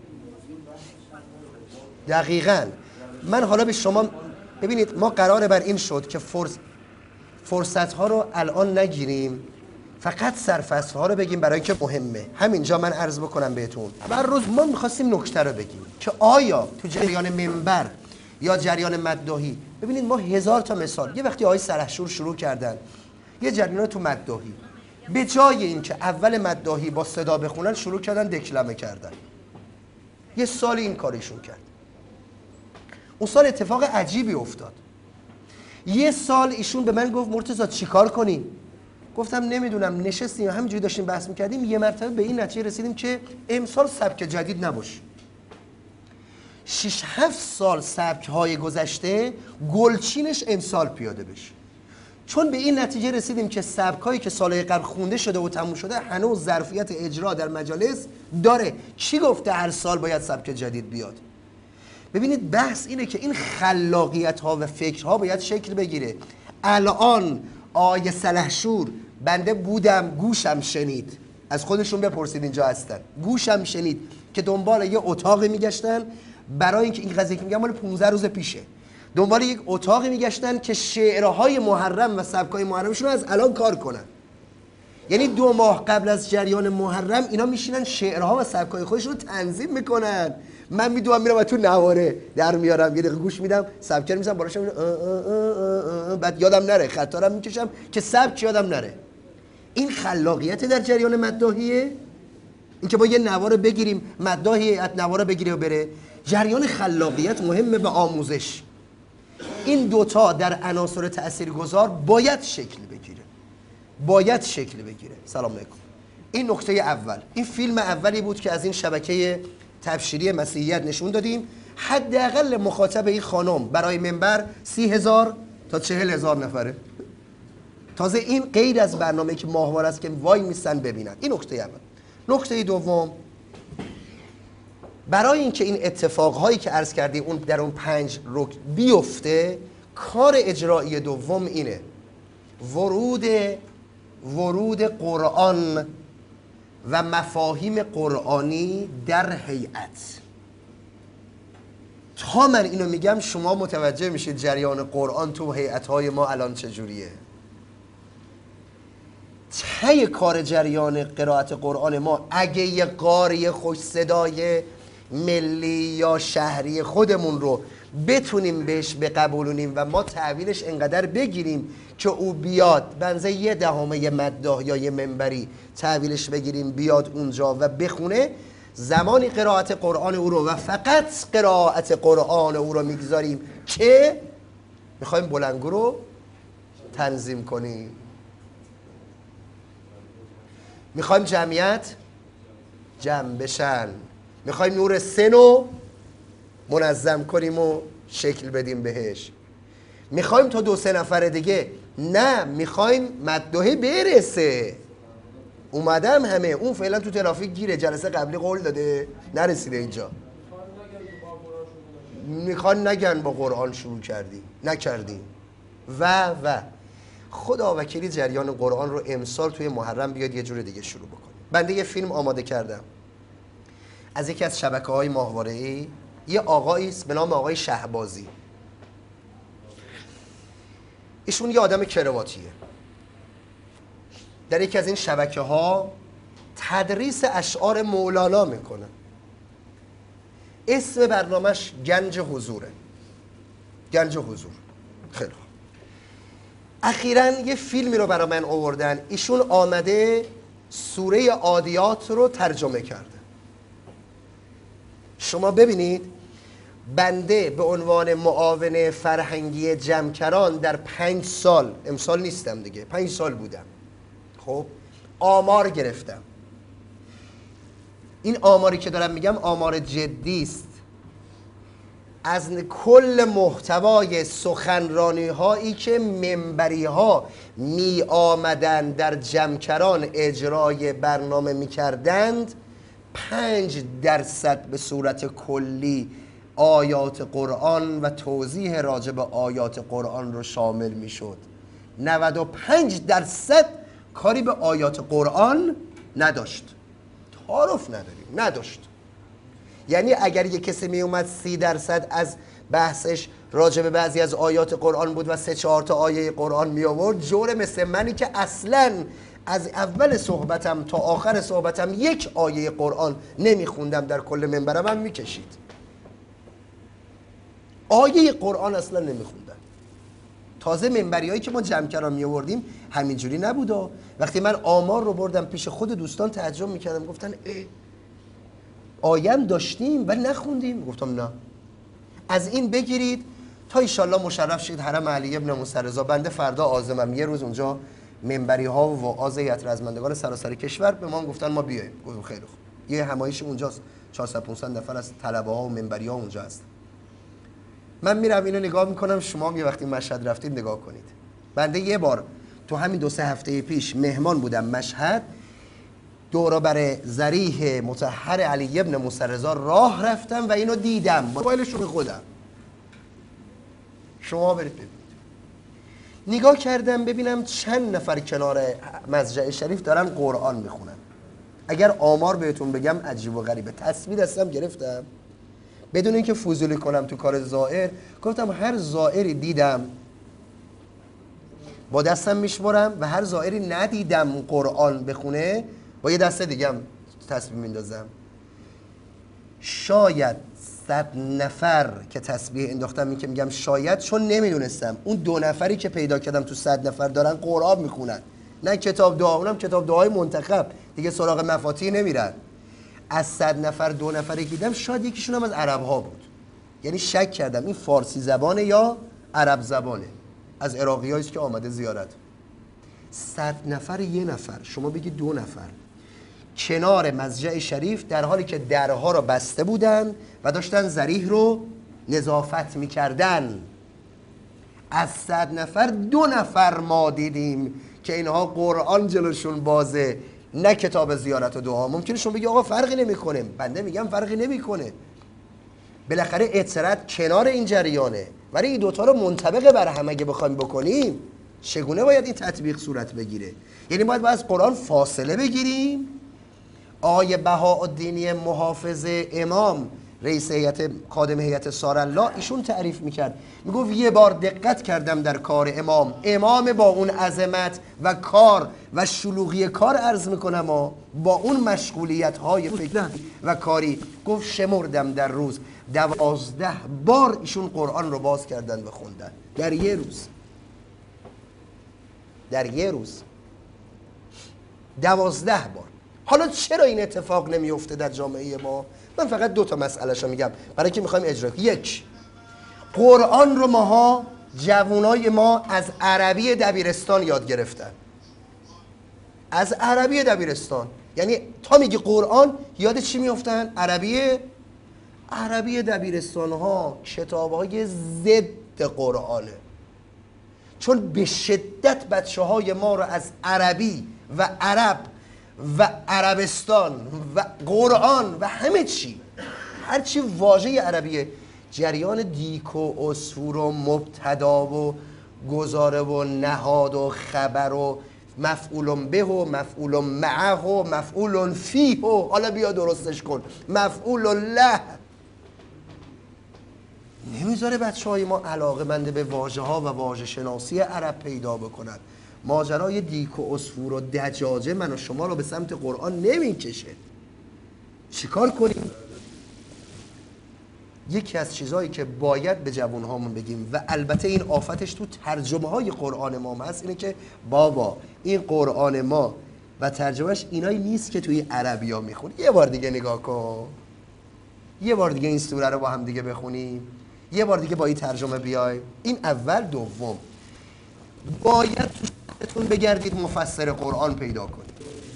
دقیقاً. من حالا به شما ببینید، ما قراره بر این شد که فرص فرصت ها رو الان نگیریم فقط سرفصل ها رو بگیم برای که مهمه. همینجا من عرض بکنم بهتون بر روز ما میخواستیم نکته رو بگیم که آیا تو جریان منبر یا جریان مداحی، ببینید ما هزار تا مثال، یه وقتی آقای سلحشور شروع کردن یه جریان تو مداحی، به جای اینکه اول مداحی با صدا بخونن شروع کردن دکلمه کردن. یه سال این کارشون کرد. اون سال اتفاق عجیبی افتاد. یه سال ایشون به من گفت مرتضی چیکار کنیم؟ گفتم نمیدونم. نشستیم همینجوری داشتیم بحث میکردیم، یه مرتبه به این نتیجه رسیدیم که امسال سبک جدید نباشه. شش هفت سال سبک های گذشته گلچینش امسال پیاده بشه. چون به این نتیجه رسیدیم که سبک هایی که سالهای قبل خونده شده و تموم شده هنوز ظرفیت اجرا در مجالس داره. کی گفته هر سال باید سبک جدید بیاد؟ ببینید بحث اینه که این خلاقیت ها و فکرها باید شکل بگیره. الان آیه سلحشور بنده بودم گوشم شنید، از خودشون بپرسید اینجا هستن، گوشم شنید که دنبال یه اتاقی میگشتن برای اینکه این قضیه که میگم مال پانزده روز پیشه، دنبال یک اتاقی میگشتن که شعرهای محرم و سبکای محرمشون رو از الان کار کنن. یعنی دو ماه قبل از جریان محرم اینا میشینن شعرها و سبکای خودشون رو تنظیم میکنن. من میدونم میرم و تو نواره در میارم، یه دقیقه گوش میدم، سبکر میزنم بالاش، بعد یادم نره خطارم میکشم که سبک یادم نره. این خلاقیت در جریان مداحیه، اینکه با یه نوار بگیریم مداحی ات نوار بگیره و بره. جریان خلاقیت مهمه به آموزش. این دوتا در عناصر تاثیرگذار باید شکل بگیره، باید شکل بگیره. سلام علیکم. این نکته اول. این فیلم اولی بود که از این شبکه تبشیری مسیحیت نشون دادیم. حداقل مخاطب این خانم برای منبر سی هزار تا چهل هزار نفره. تازه این غیر از برنامه که ماهواره است که وای میستن ببینن. این نکته اول. نکته دوم، برای اینکه این اتفاقهایی که عرض کردیم اون در اون پنج رکن بیفته، کار اجرایی دوم اینه ورود ورود قرآن و مفاهیم قرآنی در هیئت. تا من اینو میگم شما متوجه میشید جریان قرآن تو هیئت‌های ما الان چجوریه. ته کار جریان قرائت قرآن ما اگه یه قاری خوش صدای ملی یا شهری خودمون رو بتونیم بهش بقبولونیم و ما تحویلش انقدر بگیریم که او بیاد بنزه یه دهمه مداح یا یه منبری تحویلش بگیریم بیاد اونجا و بخونه، زمانی قرائت قرآن او رو و فقط قرائت قرآن او رو میگذاریم که میخوایم بلندگو رو تنظیم کنیم، میخوایم جمعیت جمع بشن، میخوایم نور سه رو منظم کنیم و شکل بدیم بهش، میخوایم تا دو سه نفر دیگه، نه میخوایم مداحی برسه. اومدم همه اون فعلا تو ترافیک گیره، جلسه قبلی قول داده نرسیده اینجا، میخوان نگن با قرآن شروع کردی نکردی و و خدا وکیلی جریان قرآن رو امسال توی محرم بیاد یه جور دیگه شروع بکنه. بنده یه فیلم آماده کردم از یکی از شبکه‌های ماهواره‌ای، یه آقایی است به نام آقای شهبازی. ایشون یه آدم کرواتیه، در یکی از این شبکه‌ها تدریس اشعار مولانا میکنه. اسم برنامهش گنج حضوره. گنج حضور. خیلی خوب. اخیراً یه فیلمی رو برای من آوردن، ایشون آمده سوره عادیات رو ترجمه کرده. شما ببینید بنده به عنوان معاون فرهنگی جمکران در پنج سال، امسال نیستم دیگه، پنج سال بودم، خب آمار گرفتم. این آماری که دارم میگم آمار جدی است. از کل محتوای سخنرانی هایی که منبری ها می آمدن در جمکران اجرای برنامه می کردند، پنج درصد به صورت کلی آیات قرآن و توضیح راجع به آیات قرآن رو شامل می شد. نود و پنج درصد کاری به آیات قرآن نداشت. تعارف نداریم، نداشت. یعنی اگر یک کسی می اومد سی درصد از بحثش راجع به بعضی از آیات قرآن بود و سه چهار تا آیه قرآن می آورد، جور مثل منی که اصلاً از اول صحبتم تا آخر صحبتم یک آیه قرآن نمیخوندم در کل منبرم هم میکشید. آیه قرآن اصلا نمیخوندم. تازه منبری هایی که ما جمع کردیم میآوردیم همینجوری نبودا. وقتی من آمار رو بردم پیش خود دوستان تعجب میکردم، گفتن اه آیم داشتیم و نخوندیم. گفتم نه. از این بگیرید تا ایشالله مشرف شید حرم علی ابن موسی رضا. بنده فردا عازمم، یه روز اونجا منبری ها و وعاظ هیئت رزمندگان سراسر کشور به ما گفتن ما بیایم. گفتم خیلی خوب. یه همایش اونجاست، چهارصد پانصد نفر از طلبه ها و منبری ها اونجا هست. من میرم اینو نگاه میکنم، شما هم یه وقتی مشهد رفتید نگاه کنید. بنده یه بار تو همین دو سه هفته پیش مهمان بودم مشهد، دورا بر ذریح مطهر علی ابن موسی رضا راه رفتم و اینو دیدم با موبایلشون خودم. شما برید ببینید. نگاه کردم ببینم چند نفر کنار مسجد شریف دارن قرآن میخونن. اگر آمار بهتون بگم عجیب و غریبه. تصویر دستم گرفتم بدون اینکه فضولی کنم تو کار زائر، گفتم هر زائری دیدم با دستم میشمرم و هر زائری ندیدم قرآن بخونه با یه دست دیگه هم تسبیح میندازم. شاید صد نفر که تسبیح انداختم، این که میگم شاید چون نمیدونستم اون دو نفری که پیدا کردم تو صد نفر دارن قرآن میخونن، نه کتاب دعا. اونم کتاب دعای منتخب دیگه، سراغ مفاتیح نمیرن. از صد نفر دو نفری که دیدم شاید یکیشون هم از عرب ها بود. یعنی شک کردم این فارسی زبانه یا عرب زبانه، از عراقی هاییست که آمده زیارت. صد نفر یه نفر، شما بگید دو نفر کنار مسجد شریف در حالی که درها رو بسته بودن و داشتن ذریح رو نظافت میکردن. از صد نفر دو نفر ما دیدیم که اینها قرآن جلوشون بازه، نه کتاب زیارت و دعا. ممکنه شما بگی آقا فرقی نمیکنه. بنده میگم فرقی نمیکنه. بالاخره اطرت کنار این جریانه، ولی این دوتا رو منطبق بر هم اگه بخوایم بکنیم چگونه باید این تطبیق صورت بگیره؟ یعنی باید باید از قرآن فاصله بگیریم. آقای بهاءالدین محافظ امام رئیس هیئت خادم هیئت سارالله ایشون تعریف میکرد، میگفت یه بار دقت کردم در کار امام، امام با اون عظمت و کار و شلوغی کار عرض میکنم و با اون مشغولیت های فکری و کاری، گفت شمردم در روز دوازده بار ایشون قرآن رو باز کردن و خوندن در یه روز. در یه روز دوازده بار. حالا چرا این اتفاق نمیفته در جامعه ما؟ من فقط دو تا مسئله‌شو میگم برای که میخوایم اجرا کنیم. یک، قرآن رو ماها جوانای ما از عربی دبیرستان یاد گرفتن. از عربی دبیرستان، یعنی تا میگی قرآن یاد چی میافتن؟ عربی. عربی دبیرستان ها کتاب های ضد قرآنه، چون به شدت بچه های ما رو از عربی و عرب و عربستان و قرآن و همه چی، هرچی واژه عربیه، جریان دیک و عصفور و مبتدا و گزاره و نهاد و خبر و مفعول به و مفعول معه و مفعول فیه و حالا بیا درستش کن مفعول له، نمیذاره بچه های ما علاقه منده به واژه ها و واژه شناسی عرب پیدا بکنن. ماجرای دیک و عصفور و دجاجه من و شما رو به سمت قرآن نمیکشه. چیکار کنیم؟ یکی از چیزهایی که باید به جوانهامون بگیم و البته این آفتش تو ترجمه های قرآن ما هست اینه که بابا این قرآن ما و ترجمهش اینایی نیست که توی عربی ها میخونی. یه بار دیگه نگاه کن، یه بار دیگه این سوره رو با هم دیگه بخونیم، یه بار دیگه با این ترجمه بیای. این اول. دوم، باید تون بگردید مفسر قرآن پیدا کنید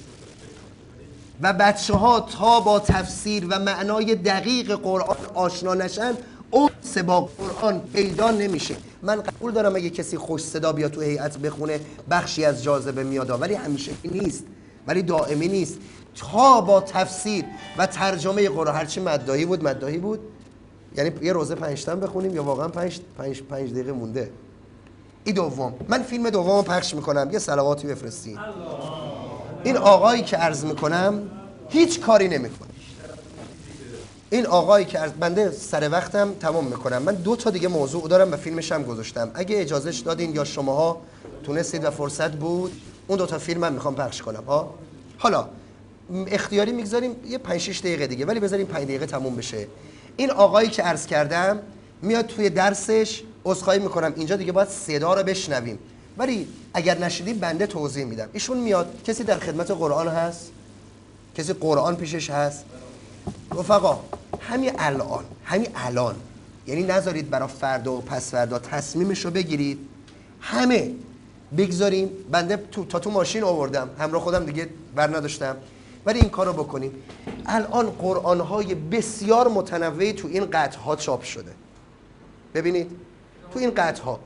و بچه ها تا با تفسیر و معنای دقیق قرآن آشنا نشن انس با قرآن پیدا نمیشه. من قبول دارم اگه کسی خوش صدا بیا تو هیئت بخونه بخشی از جاذبه میاد، ولی همیشه نیست، ولی دائمی نیست. تا با تفسیر و ترجمه قرآن، هرچی مداحی بود مداحی بود. یعنی یه روزه پنج تا بخونیم یا واقعا پنج پنج پنج دقیقه مونده. این دوم. من فیلم دومو پخش میکنم، یه صلواتی بفرستین. این آقایی که عرض میکنم هیچ کاری نمیکنه. این آقایی که عرض... بنده سر وقتم تمام میکنم. من دو تا دیگه موضوع دارم و فیلمش هم گذاشتم. اگه اجازهش دادین یا شماها تونستید و فرصت بود اون دو تا فیلم من میخوام پخش کنم ها. حالا اختیاری میگذاریم یه پنج شش دقیقه دیگه، ولی بذاریم پنج دقیقه تموم بشه. این آقایی که عرض کردم میاد توی درسش، عذرخواهی میکنم اینجا دیگه باید صدا رو بشنویم، ولی اگر نشدیم بنده توضیح میدم. ایشون میاد، کسی در خدمت قرآن هست؟ کسی قرآن پیشش هست؟ رفقا همین الان، همین الان، یعنی نذارید برای فردا و پس فردا، تصمیمش رو بگیرید همه بگذاریم. بنده تو تا تو ماشین آوردم، همراه خودم دیگه بر نداشتم، ولی این کار رو بکنیم. الان قرآن‌های بسیار متنوعی تو این قطع‌ها چاپ شده. ببینید تو این قطع‌ها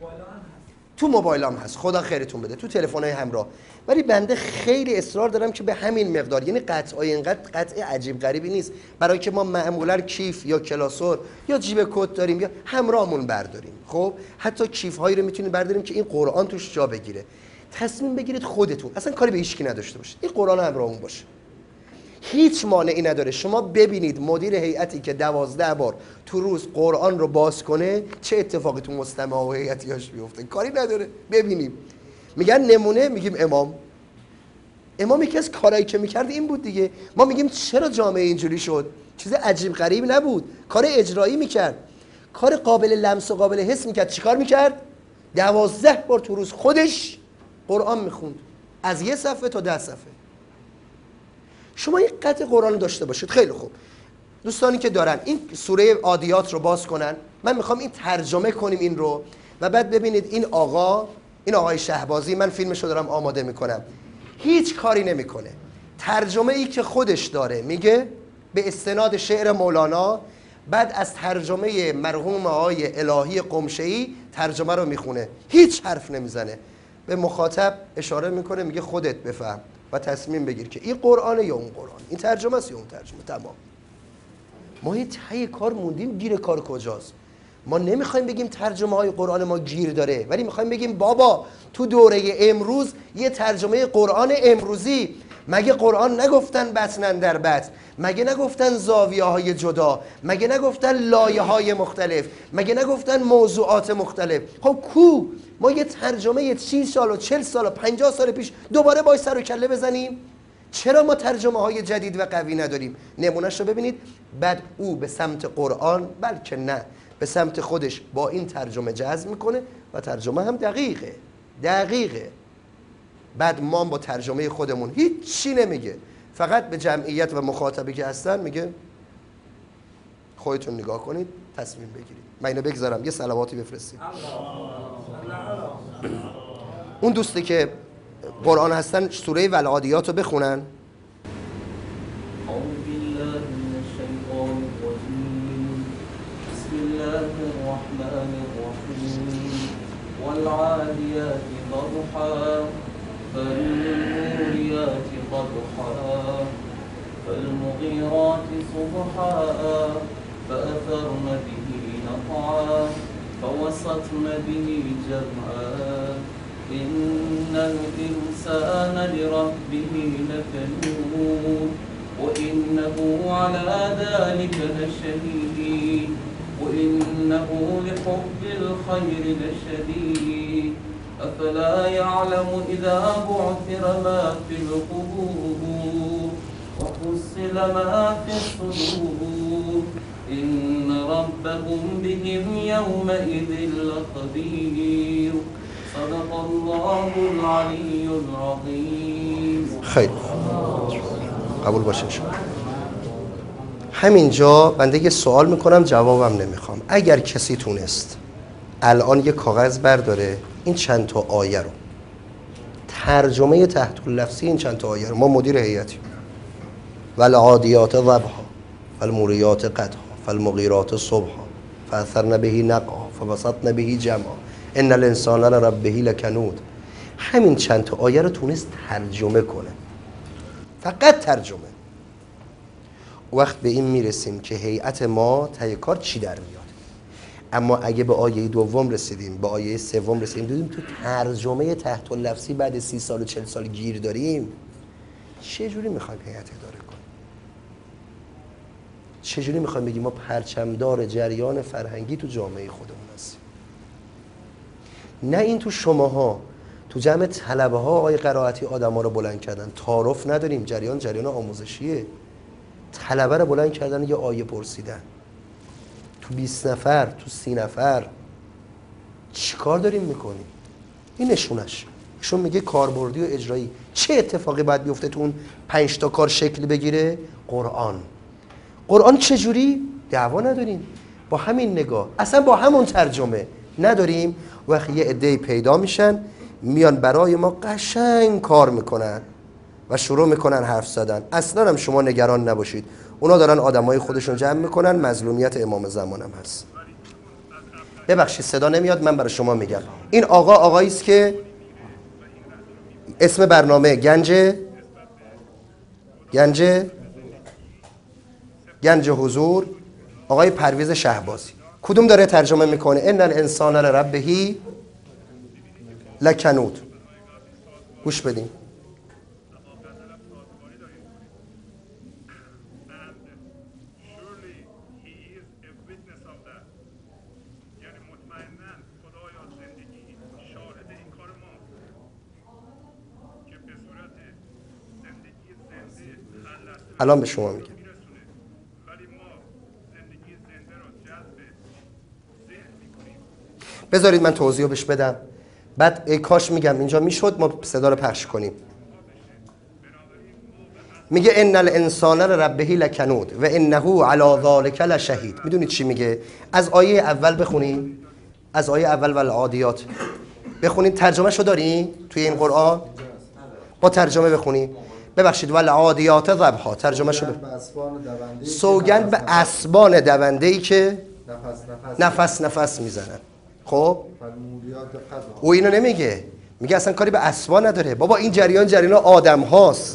تو موبایل هم هست، خدا خیرتون بده، تو تلفن‌های همراه. ولی بنده خیلی اصرار دارم که به همین مقدار، یعنی قطعای اینقدر قطع عجیب غریبی نیست، برای که ما معمولا کیف یا کلاسور یا جیب کت داریم یا همراهمون برداریم. خب حتی کیف هایی رو میتونید برداریم که این قرآن توش جا بگیره. تصمیم بگیرید خودتون، اصلا کاری به هیچ کی نداشته باشید، این قرآن همراهمون باشه. هیچ مانعی نداره. شما ببینید مدیر هیئتی که دوازده بار تو روز قرآن رو باز کنه چه اتفاقی تو مستمع و هیئتیاش میفته، کاری نداره. ببینیم میگن نمونه، میگیم امام امام یکی از کارهایی که میکرد این بود دیگه. ما میگیم چرا جامعه اینجوری شد؟ چیز عجیب غریب نبود، کار اجرایی میکرد، کار قابل لمس و قابل حس میکرد. چیکار میکرد؟ دوازده بار تو روز خودش قرآن میخوند، از یه صفحه تا ده صفحه. شما این قطع قرآن رو داشته باشید. خیلی خوب، دوستانی که دارن این سوره عادیات رو باز کنن، من میخوام این ترجمه کنیم این رو، و بعد ببینید این آقا، این آقای شهبازی، من فیلمش رو دارم آماده میکنم، هیچ کاری نمیکنه. ترجمه ای که خودش داره میگه به استناد شعر مولانا، بعد از ترجمه مرحوم آقای الهی قمشه‌ای ترجمه رو میخونه، هیچ حرف نمیزنه، به مخاطب اشاره میکنه، میگه خودت بفهم و تصمیم بگیر که این قرآنه یا اون قرآن، این ترجمه است یا اون ترجمه. تمام. ما یه ته کار موندیم، گیر کار کجاست؟ ما نمیخوایم بگیم ترجمه های قرآن ما گیر داره، ولی میخوایم بگیم بابا تو دوره امروز یه ترجمه قرآن امروزی، مگه قرآن نگفتن بطنن در بطن؟ مگه نگفتن زاویه های جدا؟ مگه نگفتن لایه های مختلف؟ مگه نگفتن موضوعات مختلف؟ خب کو ما یه ترجمه سی سال و چل سال و پنجاه سال پیش دوباره باید سر و کله بزنیم؟ چرا ما ترجمه های جدید و قوی نداریم؟ نمونهش رو ببینید. بعد او به سمت قرآن، بلکه نه، به سمت خودش با این ترجمه جذب میکنه و ترجمه هم دقیقه دقیقه. بعد ما با ترجمه خودمون هیچی نمیگه، فقط به جمعیت و مخاطبی که هستن میگه خودتون نگاه کنید تصمیم بگیرید. من اینو بگذارم یه صلواتی بفرستید. اون دوستی که قرآن هستن سوره والعادیات رو بخونن. والعاديات ضبحا فالموريات قدحا فالمغيرات صبحا فأثرن به نقعا فوسطن به جمعا إن الإنسان لربه لكنود وإنه على ذلك لشهيد وإنه لحب الخير لشديد أفلا يعلم إذا بعثر ما في القبور وحصل ما في الصدور إن ربهم بهم يومئذ لخبير صدق الله العلي العظيم. خیلی قبول باشه شما. همینجا بنده یه سوال میکنم جوابم نمیخوام. اگر کسی تونست الان یه کاغذ برداره این چند تا آیه رو، ترجمه تحت اللفظی این چند تا آیه رو، ما مدیر هیئتی، والعادیات ضبحا فالموریات قدحا فالمغیرات صبحا فاثرن به نقعا فوسطن به جمعا ان الانسان لربه لکنود، همین چند تا آیه رو تونست ترجمه کنه، فقط ترجمه. وقت به این میرسیم که هیئت ما ته کار چی در میاد. اما اگه به آیه دوم رسیدیم، به آیه سوم رسیدیم، دیدیم تو ترجمه تحت اللفظی بعد سی سال و چل سال گیر داریم، چه جوری میخوایم هیئت اداره کنیم؟ چه جوری میخوایم بگیم ما پرچمدار جریان فرهنگی تو جامعه خودمون هستیم؟ نه این تو شماها تو جمع طلبه ها آقای قرائتی آدم ها رو بلند کردن. تعارف نداریم، جریان جریان آموزشیه. طلبه رو بلند کردن یه آیه پرسیدن. تو بیست نفر، تو سی نفر چی کار داریم میکنیم؟ این نشونش. ایشون میگه کاربردی و اجرایی. چه اتفاقی باید بیفته تو اون پنج تا کار شکل بگیره؟ قرآن. قرآن چجوری؟ دعوا نداریم. با همین نگاه، اصلا با همون ترجمه نداریم. وقتی یه عده‌ای پیدا میشن میان برای ما قشنگ کار میکنن و شروع میکنن حرف زدن. اصلا هم شما نگران نباشید، اونا دارن آدمای خودشون جمع میکنن. مظلومیت امام زمان هم هست. ببخشید صدا نمیاد، من برای شما میگم. این آقا آقایی است که اسم برنامه گنج گنج گنج حضور، آقای پرویز شهبازی. کدوم داره ترجمه میکنه؟ ان الانسان لربه لکنود. گوش بدین. الان به شما میگم. بذارید من توضیح بهش بدم، بعد ای کاش میگم اینجا میشد ما صدا رو پخش کنیم. میگه ان الانسان لربه لکنود و انه علی ذلک لشهید. میدونید چی میگه؟ از آیه اول بخونیم، از آیه اول والعادیات بخونید. ترجمه شو دارین توی این قرآن؟ با ترجمه بخونیم. ببخشید والعادیات ضبحا، ترجمه شو. سوگند به اسبان دونده‌ای که نفس نفس میزنن. خب او اینو نمیگه، میگه اصلا کاری به اسبان نداره. بابا این جریان جریان آدم هاست.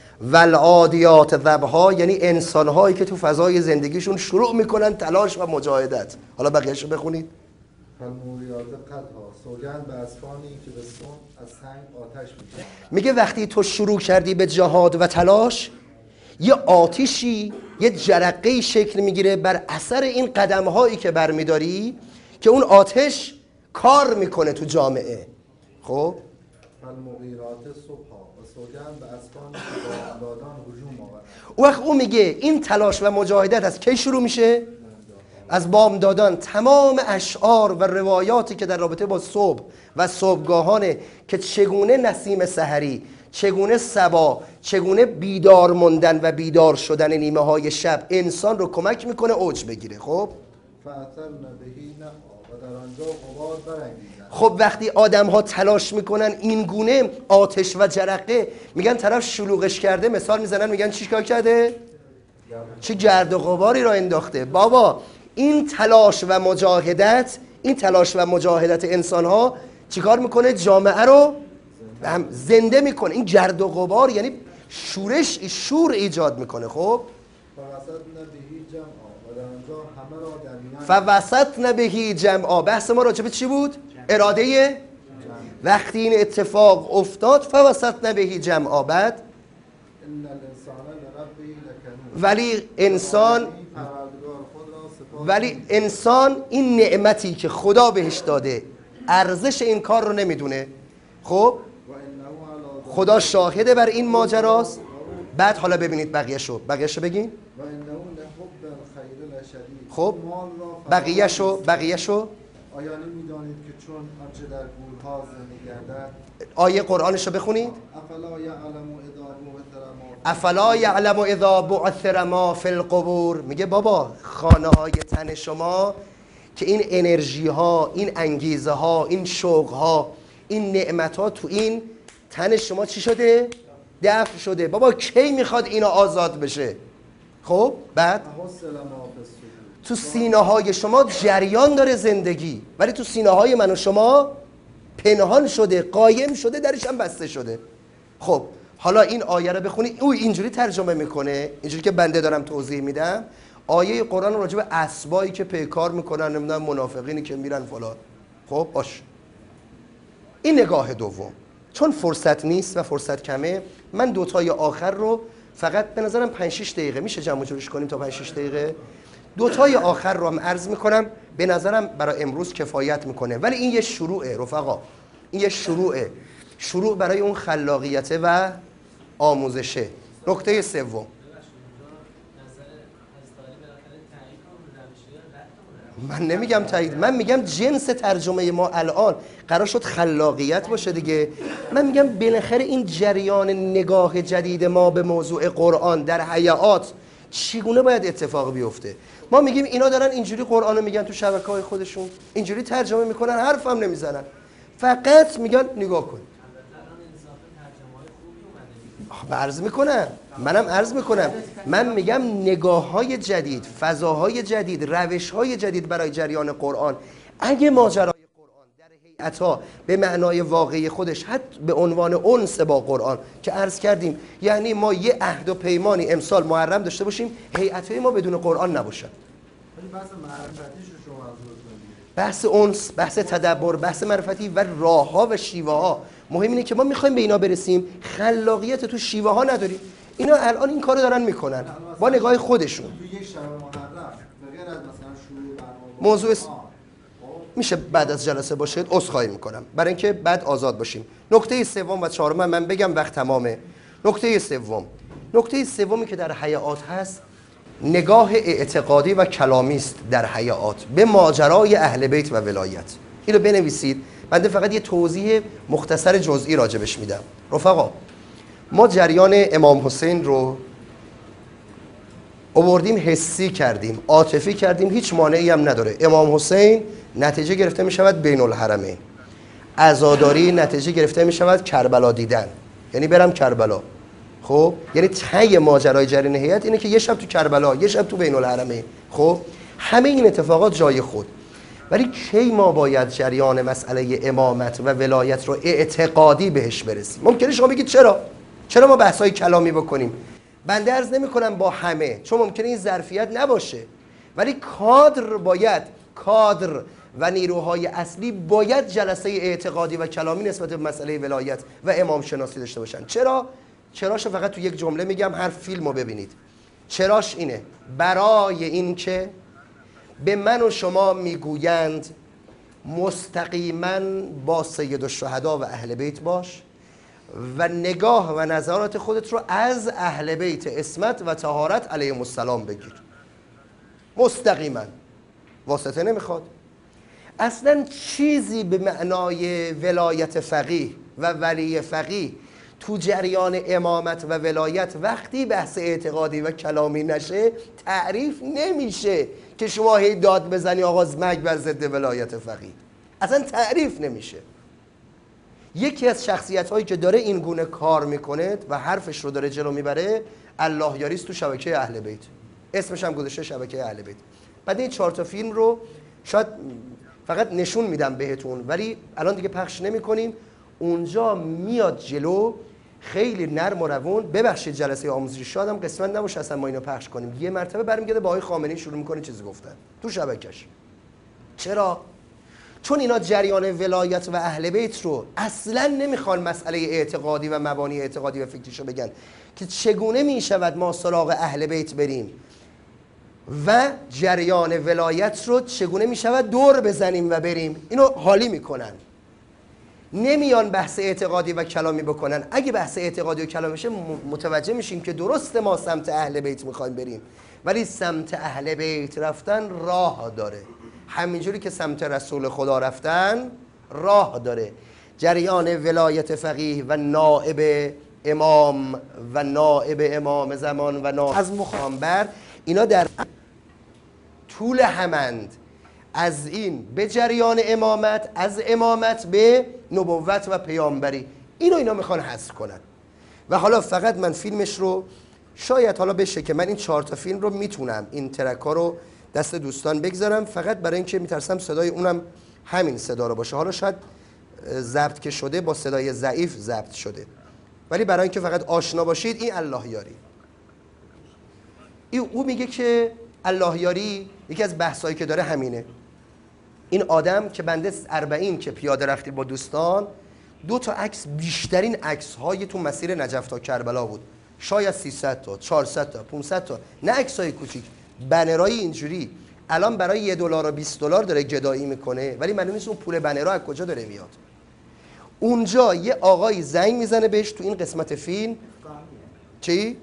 والعادیات ضبحا یعنی انسان هایی که تو فضای زندگیشون شروع میکنن تلاش و مجاهدت. حالا بقیه‌شو بخونید. فالموریات قدها، سوگند به اسبانی که به سون از سنگ آتش می‌کشند. میگه وقتی تو شروع کردی به جهاد و تلاش، یه آتشی، یه جرقه‌ای شکل میگیره بر اثر این قدم‌هایی که برمیداری که اون آتش کار میکنه تو جامعه. خب فالمغیرات صبحا، و سوگند به اسبانی که به بامدادان هجوم آورند. وقت او میگه این تلاش و مجاهدت از کی شروع میشه؟ از بامدادان. تمام اشعار و روایاتی که در رابطه با صبح و صبحگاهانه که چگونه نسیم سحری، چگونه صبا، چگونه بیدار موندن و بیدار شدن نیمه های شب انسان رو کمک میکنه اوج بگیره. خب فاثرن بهی نقعا، و در آنجا غبار برانگیزند. خب وقتی آدم ها تلاش میکنن این گونه آتش و جرقه، میگن طرف شلوغش کرده، مثال میزنن میگن چی کار کرده؟ چه گرد و غباری را انداخته. بابا این تلاش و مجاهدت، این تلاش و مجاهدت انسان ها چیکار میکنه؟ جامعه رو هم زنده میکنه. این گرد و غبار یعنی شورش، شور ایجاد میکنه. خب فوسطن بهی جمعا، و در آنجا همه را در میان فوسطن بهی جمعا. بحث ما راجع به چی بود؟ اراده. وقتی این اتفاق افتاد فوسطن بهی جمعا، بعد ان الانسان لربه لکنود، ولی انسان پروردگار خود را سپاس ولی انسان این نعمتی که خدا بهش داده ارزش این کار رو نمیدونه. خب و انه علی خدا شاهده بر این ماجراست. بعد حالا ببینید بقیه‌شو بقیه‌شو بگین. و انه لحب الخیر لشدید. خب مال را بقیه‌شو بقیه‌شو آیا نمی‌دانید که چون آنچه در گورها زنده گردد، آیه قرآنشو بخونید. افلا یعلم اذا بعثر ما افلا یعلم اذا بعثر ما فی القبور. میگه بابا خانه های تن شما که این انرژی ها، این انگیزه ها، این شوق ها، این نعمت ها تو این تن شما چی شده؟ دفن شده. بابا کی میخواد اینا آزاد بشه؟ خب بعد احس لما فی الصدور. تو سینه های شما جریان داره زندگی، ولی تو سینه های من و شما پنهان شده، قایم شده، درش هم بسته شده. خب حالا این آیه رو بخونید. او اینجوری ترجمه میکنه، اینجوری که بنده دارم توضیح میدم. آیه قرآن راجع به اسبایی که پیکار میکنن، نمیدونم منافقینی که میرن فلان. خب باش. این نگاه دوم. چون فرصت نیست و فرصت کمه، من دوتای آخر رو فقط به نظرم پنج شش دقیقه میشه جمع جورش کنیم تا پنج شش دقیقه. دوتای آخر رو هم عرض میکنم، به نظرم برای امروز کفایت میکنه. ولی این یه شروعه رفقا، این یه شروعه. شروع برای اون خلاقیت و آموزشه. نکته سوم، من نمیگم تایید، من میگم جنس ترجمه ما الان قرار شد خلاقیت باشه دیگه. من میگم بالاخره این جریان نگاه جدید ما به موضوع قرآن در هیئات چگونه باید اتفاق بیفته. ما میگیم اینا دارن اینجوری قرآن رو میگن تو شبکه‌های خودشون، اینجوری ترجمه میکنن، حرف هم نمیزنن، فقط میگن نگاه کن. من عرض میکنم منم عرض میکنم من میگم نگاه های جدید، فضاهای جدید، روش های جدید برای جریان قرآن. اگه ماجرای قرآن در هیئت‌ها به معنای واقعی خودش حتی به عنوان انس با قرآن که عرض کردیم، یعنی ما یه عهد و پیمانی امسال محرم داشته باشیم، هیئت‌های ما بدون قرآن نباشن. بحث معرفتیش رو شما بحث انس، بحث تدبر، بحث معرفتی و راه ها و شیوه ها. مهم اینه که ما میخوایم به اینا برسیم، خلاقیت تو شیوه ها نداریم. اینا الان این کارو دارن میکنن با نگاه خودشون. توی یک شب محرم به غیر از مثلا شروع برنامه موضوع س... میشه بعد از جلسه باشید، عذرخواهی میکنم برای اینکه بعد آزاد باشیم. نکته سوم و چهارم من بگم وقت تمامه. نکته سوم، نکته سومی که در هیئات هست، نگاه اعتقادی و کلامی است در هیئات به ماجرای اهل بیت و ولایت. اینو بنویسید، بنده فقط یه توضیح مختصر جزئی راجبش میدم. رفقا، ما جریان امام حسین رو آوردیم، حسی کردیم، عاطفی کردیم، هیچ مانعی هم نداره. امام حسین نتیجه گرفته می شود بین الحرمین، عزاداری نتیجه گرفته می شود کربلا دیدن، یعنی برم کربلا. خب یعنی ته ماجرای جریان هیئت اینه که یه شب تو کربلا، یه شب تو بین الحرمین. خب همه این اتفاقات جای خود، ولی کی ما باید جریان مسئله امامت و ولایت رو اعتقادی بهش برسیم؟ ممکنه شما بگید چرا؟ چرا ما بحث‌های کلامی بکنیم؟ بنده عرض نمی‌کنم با همه، چون ممکنه این ظرفیت نباشه، ولی کادر باید، کادر و نیروهای اصلی باید جلسه اعتقادی و کلامی نسبت به مسئله ولایت و امام شناسی داشته باشن. چرا؟ چراش فقط تو یک جمله میگم، هر فیلمو ببینید. چراش اینه: برای این که به من و شما میگویند مستقیما با سید الشهدا و اهل بیت باش و نگاه و نظرات خودت رو از اهل بیت عصمت و طهارت علیهم السلام بگیر. مستقیما، واسطه نمیخواد. اصلا چیزی به معنای ولایت فقیه و ولی فقیه تو جریان امامت و ولایت وقتی بحث اعتقادی و کلامی نشه تعریف نمیشه که شما هی داد بزنی آقا مگ بر ضد ولایت فقیه. اصلا تعریف نمیشه. یکی از شخصیت هایی که داره این گونه کار میکنه و حرفش رو داره جلو میبره، الله یاریست تو شبکه اهل بیت، اسمش هم گذاشته شبکه اهل بیت. بعد این چهار تا فیلم رو شاید فقط نشون میدم بهتون، ولی الان دیگه پخش نمیکنیم. اونجا میاد جلو خیلی نرم و روون. ببخشید جلسه آموزشی شادم قسمت نباشه اصلا ما اینو پخش کنیم. یه مرتبه برمیگرده با آقای خامنه‌ای شروع میکنه چیزی گفتن تو شبکش. چرا؟ چون اینا جریان ولایت و اهل بیت رو اصلا نمیخوان مسئله اعتقادی و مبانی اعتقادی و فکریشو بگن که چگونه میشود ما سراغ اهل بیت بریم و جریان ولایت رو چگونه میشود دور بزنیم و بریم. اینو حالی میکنن، نمیان بحث اعتقادی و کلامی بکنن. اگه بحث اعتقادی و کلامی بشه متوجه میشیم که درسته ما سمت اهل بیت میخوایم بریم، ولی سمت اهل بیت رفتن راه داره، همینجوری که سمت رسول خدا رفتن راه داره. جریان ولایت فقیه و نائب امام و نائب امام زمان و نائب از مخامبر، اینا در طول همند از این به جریان امامت، از امامت به نبوت و پیامبری. اینو اینا میخوان حذف کنن. و حالا فقط من فیلمش رو شاید حالا بشه که من این چهار تا فیلم رو میتونم این ترک ها رو دست دوستان بگذارم، فقط برای اینکه میترسم صدای اونم همین صدا رو باشه. حالا شاید ضبط که شده با صدای ضعیف ضبط شده، ولی برای اینکه فقط آشنا باشید این الله یاری. این او میگه که الله یاری یکی از بحثایی که داره همینه. این آدم که بنده اربعین که پیاده رفتی با دوستان، دو تا عکس، بیشترین عکس های تو مسیر نجف تا کربلا بود، شاید سیصد تا، چهارصد تا، پانصد تا، نه عکس های کوچیک، بنرای اینجوری. الان برای یه دلار و بیست دلار داره گدایی میکنه، ولی معلوم نیست اون پول بنرها از کجا داره میاد. اونجا یه آقایی زنگ میزنه بهش تو این قسمت فیلم. چی؟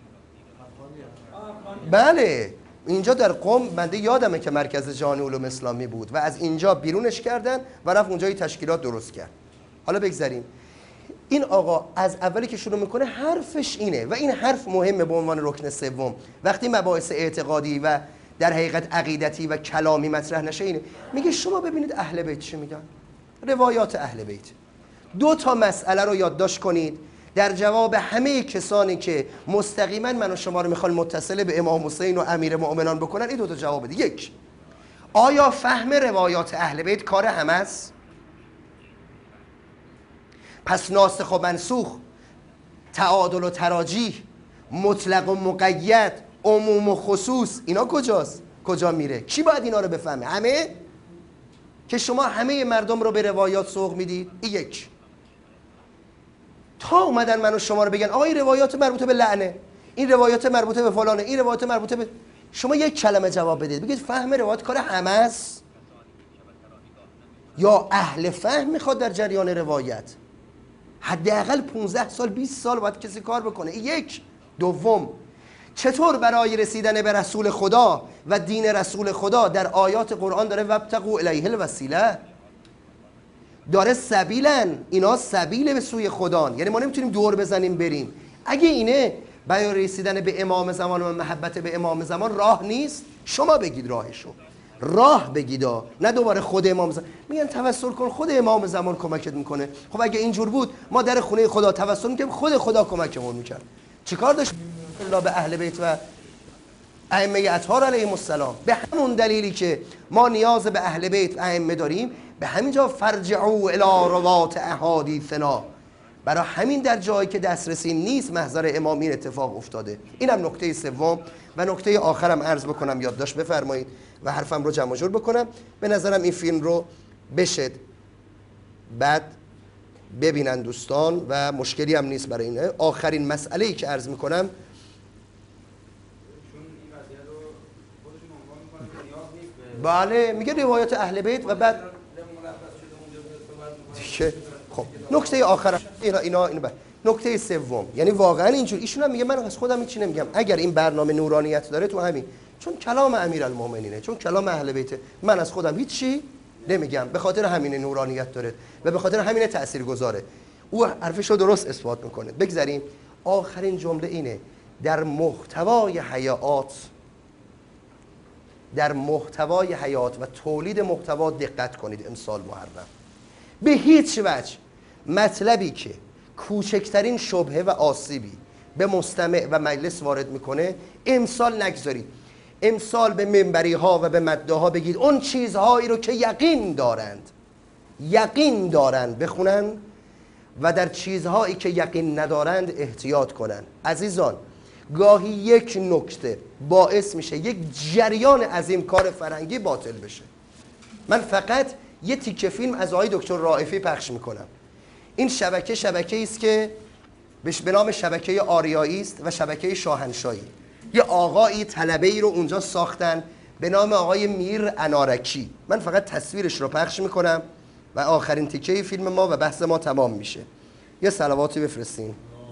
بله اینجا در قم بنده یادمه که مرکز جهانی علوم اسلامی بود و از اینجا بیرونش کردن و رفت اونجا تشکیلات درست کرد. حالا بگذاریم این آقا از اولی که شروع میکنه حرفش اینه و این حرف مهمه به عنوان رکن سوم. وقتی مباحث اعتقادی و در حقیقت عقیدتی و کلامی مطرح نشه اینه، میگه شما ببینید اهل بیت چی میگن، روایات اهل بیت. دو تا مسئله رو یادداشت کنید در جواب همه کسانی که مستقیما من و شما رو میخوان متصل به امام حسین و امیر مؤمنان بکنن، این دو تا جواب بده. یک، آیا فهم روایات اهل بیت کار همه است؟ پس ناسخ و منسوخ، تعادل و تراجیح، مطلق و مقید، عموم و خصوص، اینا کجاست؟ کجا میره؟ کی باید اینا رو بفهمه؟ همه؟ که شما همه مردم رو به روایات سوق میدید؟ این یک. تا اومدن من و شما رو بگن آقا این روایات مربوطه به لعنه، این روایات مربوطه به فلانه، این روایات مربوطه به، شما یک کلمه جواب بدید، بگید فهم روایات کار همه است یا اهل فهم میخواد در جریان روایت؟ حداقل پانزده سال بیست سال باید کسی کار بکنه. این یک. دوم، چطور برای رسیدن به رسول خدا و دین رسول خدا در آیات قرآن داره وابتغوا الیه الوسیله، داره سبیلن، اینا سبیل به سوی خدا، یعنی ما نمیتونیم دور بزنیم بریم. اگه اینه برای رسیدن به امام زمان و محبت به امام زمان راه نیست، شما بگید راهشو، راه بگیدا، نه دوباره خود امام زمان. میگن توسل کن، خود امام زمان کمکت میکنه. خب اگه اینجور بود ما در خونه خدا توسل میکنیم، خود خدا کمکمون میکرد. چیکار داشت الله به اهل بیت و ائمه اطهار علیهم السلام؟ به همون دلیلی که ما نیاز به اهل بیت و ائمه داریم، به همینجا فرجعوا الی روات احادیثنا، برای همین در جایی که دسترسی نیست محضر امام این اتفاق افتاده. اینم نکته سوم. و نکته آخرم عرض بکنم، یادداشت بفرمایید و حرفم رو جمع جور بکنم. به نظرم این فیلم رو بشد بعد ببینن دوستان و مشکلی هم نیست برای اینه. آخرین مسئله‌ای که عرض میکنم، بله میگه روایات اهل بیت و بعد که خب نکته آخر اینا اینا اینا نکته سوم، یعنی واقعا اینجور ایشون هم میگه من از خودم هیچ نمیگم، اگر این برنامه نورانیت داره تو همین، چون کلام امیرالمومنینه، چون کلام اهل بیته، من از خودم هیچی نمیگم، به خاطر همین نورانیت داره و به خاطر همین تاثیرگذاره. او حرفش رو درست اثبات میکنه. بگذاریم آخرین جمله اینه، در محتوای حیات در محتوای حیات و تولید محتوا دقت کنید. امسال محرم به هیچ وجه مطلبی که کوچکترین شبهه و آسیبی به مستمع و مجلس وارد میکنه امسال نگذارید. امسال به منبری ها و به مده ها بگید اون چیزهایی رو که یقین دارند یقین دارند بخونن و در چیزهایی که یقین ندارند احتیاط کنن. عزیزان گاهی یک نکته باعث میشه یک جریان عظیم کار فرنگی باطل بشه. من فقط یه تیکه فیلم از آقای دکتر رائفی پخش میکنم. این شبکه شبکه‌ای است که به نام شبکه آریایی است و شبکه شاهنشاهی. یه آقایی طلبه‌ای رو اونجا ساختن به نام آقای میر انارکی. من فقط تصویرش رو پخش میکنم و آخرین تیکه فیلم ما و بحث ما تمام میشه. یه صلواتی بفرستین.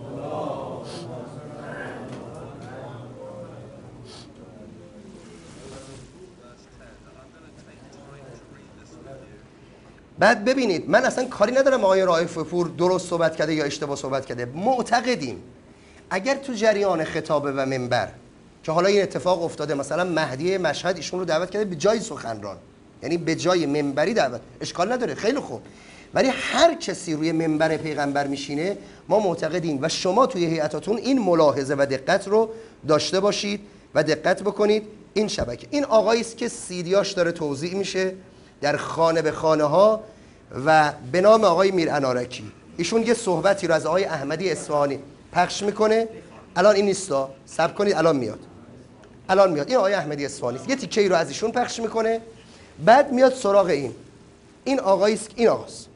بعد ببینید من اصلا کاری ندارم آقای رائف پور درست صحبت کرده یا اشتباه صحبت کرده. معتقدیم اگر تو جریان خطابه و منبر که حالا این اتفاق افتاده، مثلا مهدی مشهد ایشون رو دعوت کرده به جای سخنران، یعنی به جای منبری دعوت، اشکال نداره، خیلی خوب، ولی هر کسی روی منبر پیغمبر میشینه ما معتقدیم و شما توی هیئتاتون این ملاحظه و دقت رو داشته باشید و دقت بکنید. این شبکه این آقایی است که سیدیاش داره توزیع میشه در خانه به خانه ها و به نام آقای میر انارکی. ایشون یه صحبتی رو از آقای احمدی اصفهانی پخش میکنه. الان این نیستا، صبر کنید الان میاد، الان میاد. این آقای احمدی اصفهانی یه تیکه‌ای رو از ایشون پخش میکنه، بعد میاد سراغ این این آقایی است، این آقاست،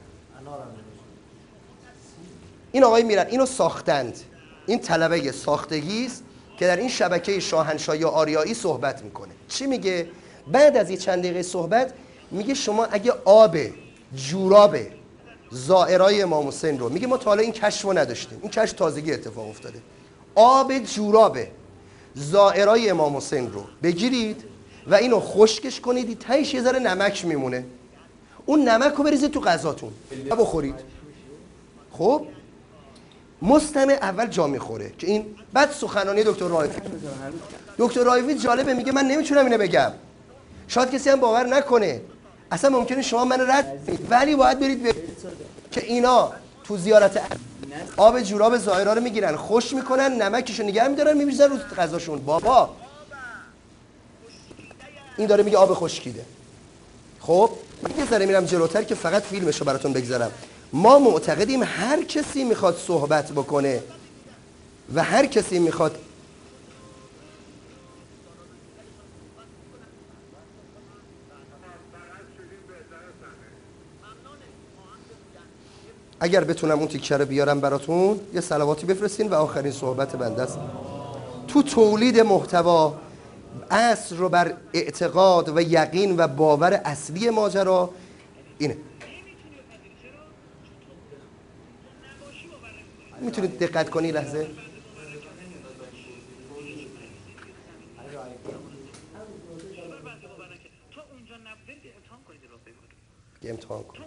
این آقای میرن اینو ساختند. این طلبه ساختگی است که در این شبکه شاهنشاهی آریایی صحبت میکنه. چی میگه؟ بعد از یه چند دقیقه صحبت میگه شما اگه آب جورابه زائرای امام حسین رو میگه ما تا حالا این کشف رو نداشتیم، این کشف تازگی اتفاق افتاده. آب جوراب زائرای امام حسین رو بگیرید و اینو خشکش کنید، تهش یه ذره نمک میمونه، اون نمک رو بریزید تو غذاتون و بخورید. خب مستمع اول جا میخوره که این، بعد سخنرانی دکتر رائفی. دکتر رائفی جالبه، میگه من نمیتونم اینو بگم، شاید کسی هم باور نکنه، اصلا ممکنه شما من رد کنید، ولی باید برید به که اینا تو زیارت آب جوراب زائرا رو میگیرن، خوش میکنن، نمکشو نگه میدارن، میریزن رو غذاشون. بابا این داره میگه آب خشکیده. خب یه ذره میرم جلوتر که فقط فیلمشو براتون بگذارم. ما معتقدیم هر کسی میخواد صحبت بکنه و هر کسی میخواد اگر بتونم اون تیکه رو بیارم براتون، یه صلواتی بفرستین و آخرین صحبت بنده است. تو تولید محتوا اصل رو بر اعتقاد و یقین و باور اصلی ماجرا اینه. میتونید دقت کنی لحظه؟ امتحان کن.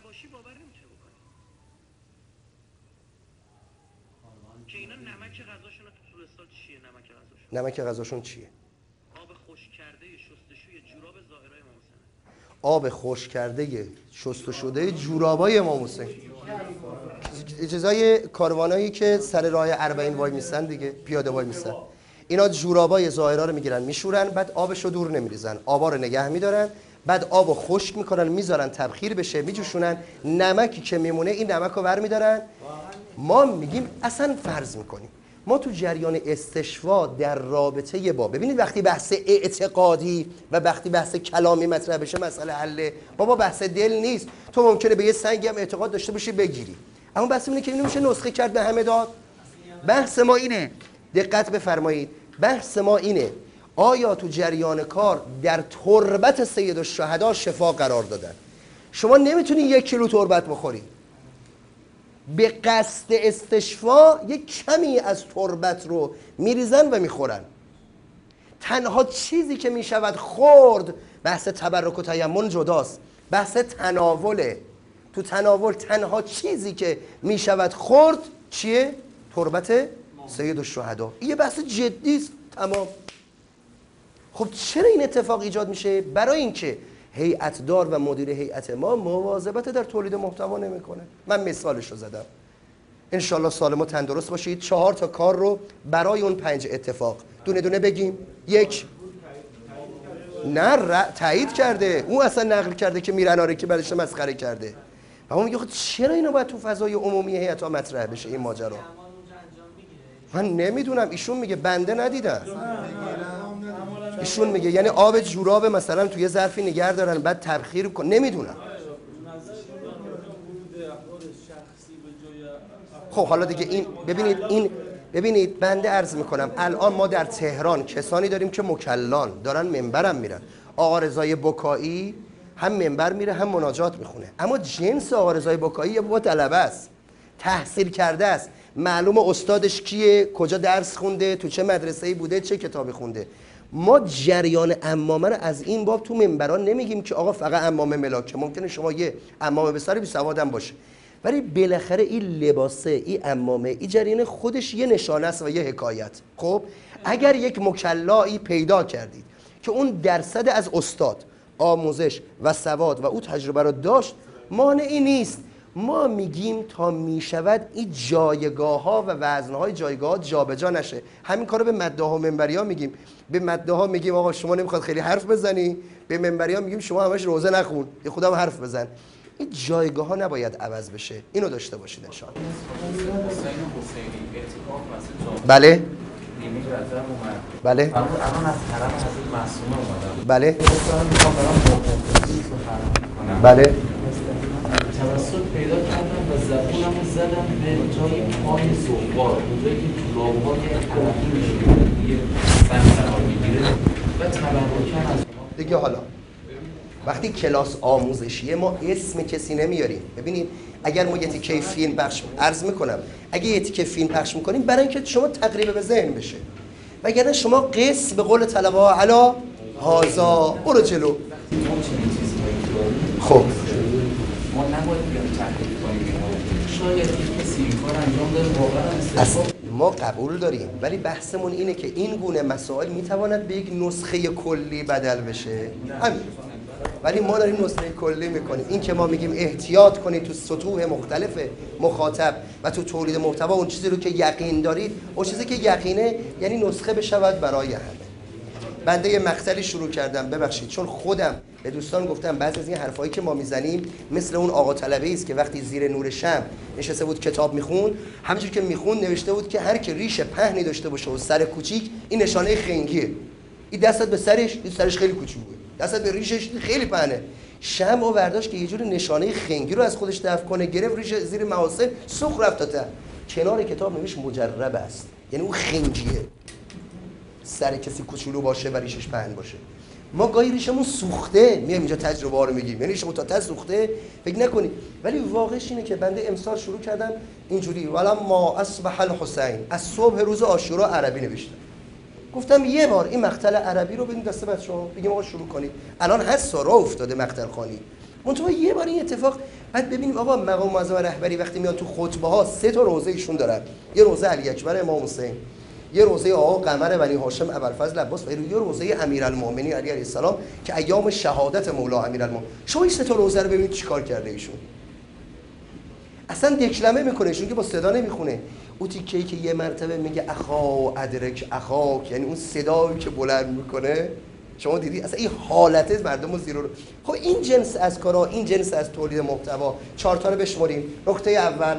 که اینا نمک غذاشون تو رستال چیه؟ نمک غذاشون نمک غذاشون چیه؟ آب خشک کرده شستشوی جوراب زائرای امام حسین. آب خشک کرده شست شده جورابای امام حسین. اجازای کاروانایی که سر راه اربعین وای میستن دیگه، پیاده وای میستن، اینا جورابای زائرا رو میگیرن میشورن، بعد آبشو دور نمیریزن، آبا رو نگه میدارن، بعد آبو خشک میکنن میذارن تبخیر بشه میجوشونن، نمکی که میمونه این نمک رو ور میدارن. ما میگیم اصلا فرض میکنیم ما تو جریان استشفا در رابطه با، ببینید وقتی بحث اعتقادی و وقتی بحث کلامی مطرح بشه مسئله حله. بابا بحث دل نیست، تو ممکنه به یه سنگی هم اعتقاد داشته باشی بگیری، اما بحث اینه که اینو میشه نسخه کرد به همه داد. بحث ما اینه، دقت بفرمایید، بحث ما اینه آیا تو جریان کار در تربت سید الشهدا شفا قرار دادن؟ شما نمیتونی یک کیلو تربت بخوری، به قصد استشفا یک کمی از تربت رو میریزن و میخورن. تنها چیزی که میشود خورد، بحث تبرک و تیمم جداست، بحث تناوله. تو تناول تنها چیزی که میشود خورد چیه؟ تربت سید الشهدا. این یه بحث جدی است. تمام. خب چرا این اتفاق ایجاد میشه؟ برای اینکه هیئتدار و مدیر هیئت ما مواظبت در تولید محتوا نمیکنه. من مثالش رو زدم. انشالله سالم و تندرست باشید. چهار تا کار رو برای اون پنج اتفاق دونه دونه بگیم. یک، نه تایید کرده، اون اصلا نقل کرده که میرن آره که بعدش مسخره کرده. و اون میگه چرا اینا باید تو فضای عمومی هیئت ها مطرح بشه این ماجرا؟ من نمیدونم، ایشون میگه بنده ندیدم. ایشون میگه یعنی آب جوراب مثلا توی ظرفی نگه دارن بعد تبخیر کن، نمیدونم. خب حالا دیگه این ببینید، این ببینید بنده عرض میکنم الان ما در تهران کسانی داریم که مکلان دارن منبرم میرن. آقا رضای بکایی هم منبر میره هم مناجات میخونه، اما جنس آقا رضای بکایی یه بابا طلبه است، تحصیل کرده است، معلومه استادش کیه، کجا درس خونده، تو چه مدرسه‌ای بوده، چه کتابی خونده. ما جریان عمامه رو از این باب تو منبران نمیگیم که آقا فقط عمامه ملاکه، ممکنه شما یه عمامه به سر بی سوادم باشه، ولی بالاخره این لباسه، این عمامه، این جریان خودش یه نشانه است و یه حکایت. خب اگر یک مکلایی پیدا کردید که اون درصد از استاد آموزش و سواد و او تجربه رو داشت، مانعی نیست. ما میگیم تا میشود این جایگاه ها و وزن های جایگاه ها جابجا نشه. همین کارو به مداح و منبری ها میگیم. به مداح ها میگیم آقا شما نمیخواد خیلی حرف بزنی، به منبری ها میگیم شما همش روزه نخون، یه خودم حرف بزن. این جایگاه ها نباید عوض بشه، اینو داشته باشید ان شاء الله. بله بله الان از حرم حضرت معصومه اومدم. بله بله بله توسط پیدا کردم و زبونم رو زدم به جای پای زوار، اونجایی که جوراب‌های علقی میشه یه سن قرار میگیره و تبرکن از دیگه. حالا وقتی کلاس آموزشیه ما اسم کسی نمیاریم. ببینید اگر ما یه تیکه فیلم پخش عرض میکنم اگه یه تیکه فیلم پخش میکنیم برای اینکه شما تقریبا به ذهن بشه، وگرنه شما قص به قول طلبه ها علا هازا برو جلو. خب ما نباید بیان تحقیق کنیم، شاید کسی این کار انجام داره واقعا اصلا ما قبول داریم، ولی بحثمون اینه که این گونه مسائل میتواند به یک نسخه کلی بدل بشه همین، ولی ما داریم نسخه کلی میکنیم. این که ما میگیم احتیاط کنید تو سطوح مختلف مخاطب و تو تولید محتوا اون چیزی رو که یقین دارید، اون چیزی که یقینه یعنی نسخه بشود برای همه. بنده یه مقطعی شروع کردم، ببخشید، چون خودم به دوستان گفتم بعضی از این حرفایی که ما میزنیم مثل اون آقا طلبه‌ای است که وقتی زیر نور شمع نشسته بود کتاب میخون، همونجوری که میخون نوشته بود که هر کی ریش پهنی داشته باشه و سر کوچیک این نشانه خنگیه. این دستت به سرش، این سرش خیلی کوچیکه، دستت به ریشش خیلی پهنه. شمع و برداشت که یه جور نشانه خنگی رو از خودش دفع کنه، گرفت ریش زیر محاسن سوخ رفت تا کنار کتاب نوشت مجرب است، یعنی اون خنگیه. سر کسی کوچولو باشه و ریشش پهن باشه. ما گاهی ریشمون سوخته میایم اینجا تجربه ها رو میگیم، یعنی ریشمون تا تا سوخته فکر نکنید، ولی واقعش اینه که بنده امسال شروع کردم اینجوری والا ما اصبح الحسین از صبح روز عاشورا عربی نوشتم. گفتم یه بار این مقتل عربی رو بدین دست بچه‌ها، بگیم آقا شروع کنید. الان هست سارا افتاده مقتل خوانی. منتها یه بار این اتفاق بعد ببینیم آقا مقام معظم رهبری وقتی میاد تو خطبه ها سه تا روزه ایشون دارن، یه روزه علی اکبر امام حسین، یه روزه آقا قمر بنی هاشم ابوالفضل عباس و یه روزه امیرالمومنین علی علیه السلام که ایام شهادت مولا امیرالمومنین. شما این سه تا روزه رو ببینید چیکار کرده ایشون. اصلا دکلمه میکنه ایشون که با صدا نمیخونه. اون تیکه‌ای که یه مرتبه میگه اخا ادرک اخاک، یعنی اون صدایی که بلند میکنه، شما دیدی اصلا این حالت مردم رو زیرو رو. خب این جنس از کارا، این جنس از تولید محتوا، چهار تا رو بشمریم. نکته اول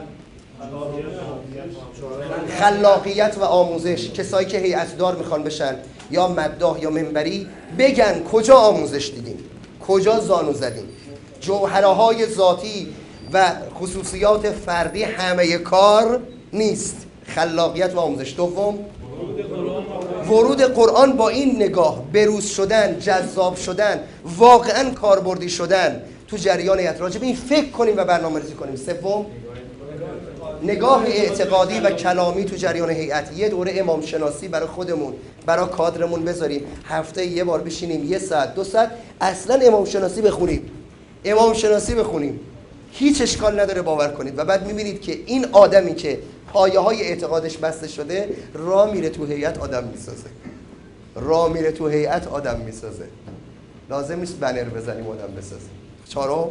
خلاقیت و آموزش. کسایی که هیئت‌دار میخوان بشن یا مداح یا منبری بگن کجا آموزش دیدیم، کجا زانو زدیم. جوهرهای ذاتی و خصوصیات فردی همه کار نیست. خلاقیت و آموزش. دوم ورود قرآن با این نگاه، بروز شدن، جذاب شدن، واقعا کاربردی شدن تو جریان هیئت. راجع به این فکر کنیم و برنامه‌ریزی کنیم. سوم نگاه اعتقادی و کلامی تو جریان هیئت. یه دوره امام شناسی برای خودمون، برای کادرمون بذاریم، هفته یه بار بشینیم یه ساعت دو ساعت اصلا امام شناسی بخونیم، امام شناسی بخونیم، هیچ اشکال نداره، باور کنید. و بعد میبینید که این آدمی که پایه های اعتقادش بسته شده راه میره تو هیئت آدم میسازه، راه میره تو هیئت آدم میسازه. لازم نیست بنر بزنیم آدم بسازه. چهارم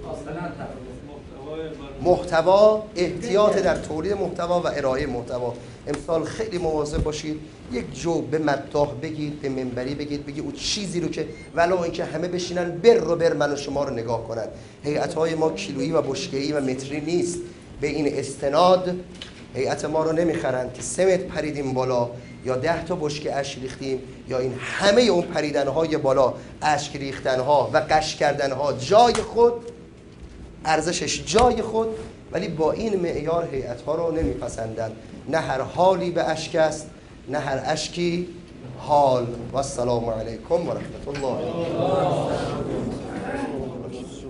محتوا، احتیاط در تولید محتوا و ارائه محتوا. امسال خیلی مواظب باشید، یک جو به مداح بگید، به منبری بگید، بگید اون چیزی رو که ولو اینکه همه بشینن بر رو بر من و شما رو نگاه کنن. هیئت‌های ما کیلویی و بشکه‌ای و متری نیست. به این استناد هیئت ما رو نمیخرن که سه متر پریدیم بالا یا ده تا بشکه اشک ریختیم یا این همه اون پریدن‌های بالا، اشک ریختن‌ها و قش کردن‌ها جای خود، ارزشش جای خود، ولی با این معیار هیئت‌ها رو نمیپسندن. نه هر حالی به اشک است، نه هر اشکی حال. و السلام علیکم و رحمت الله.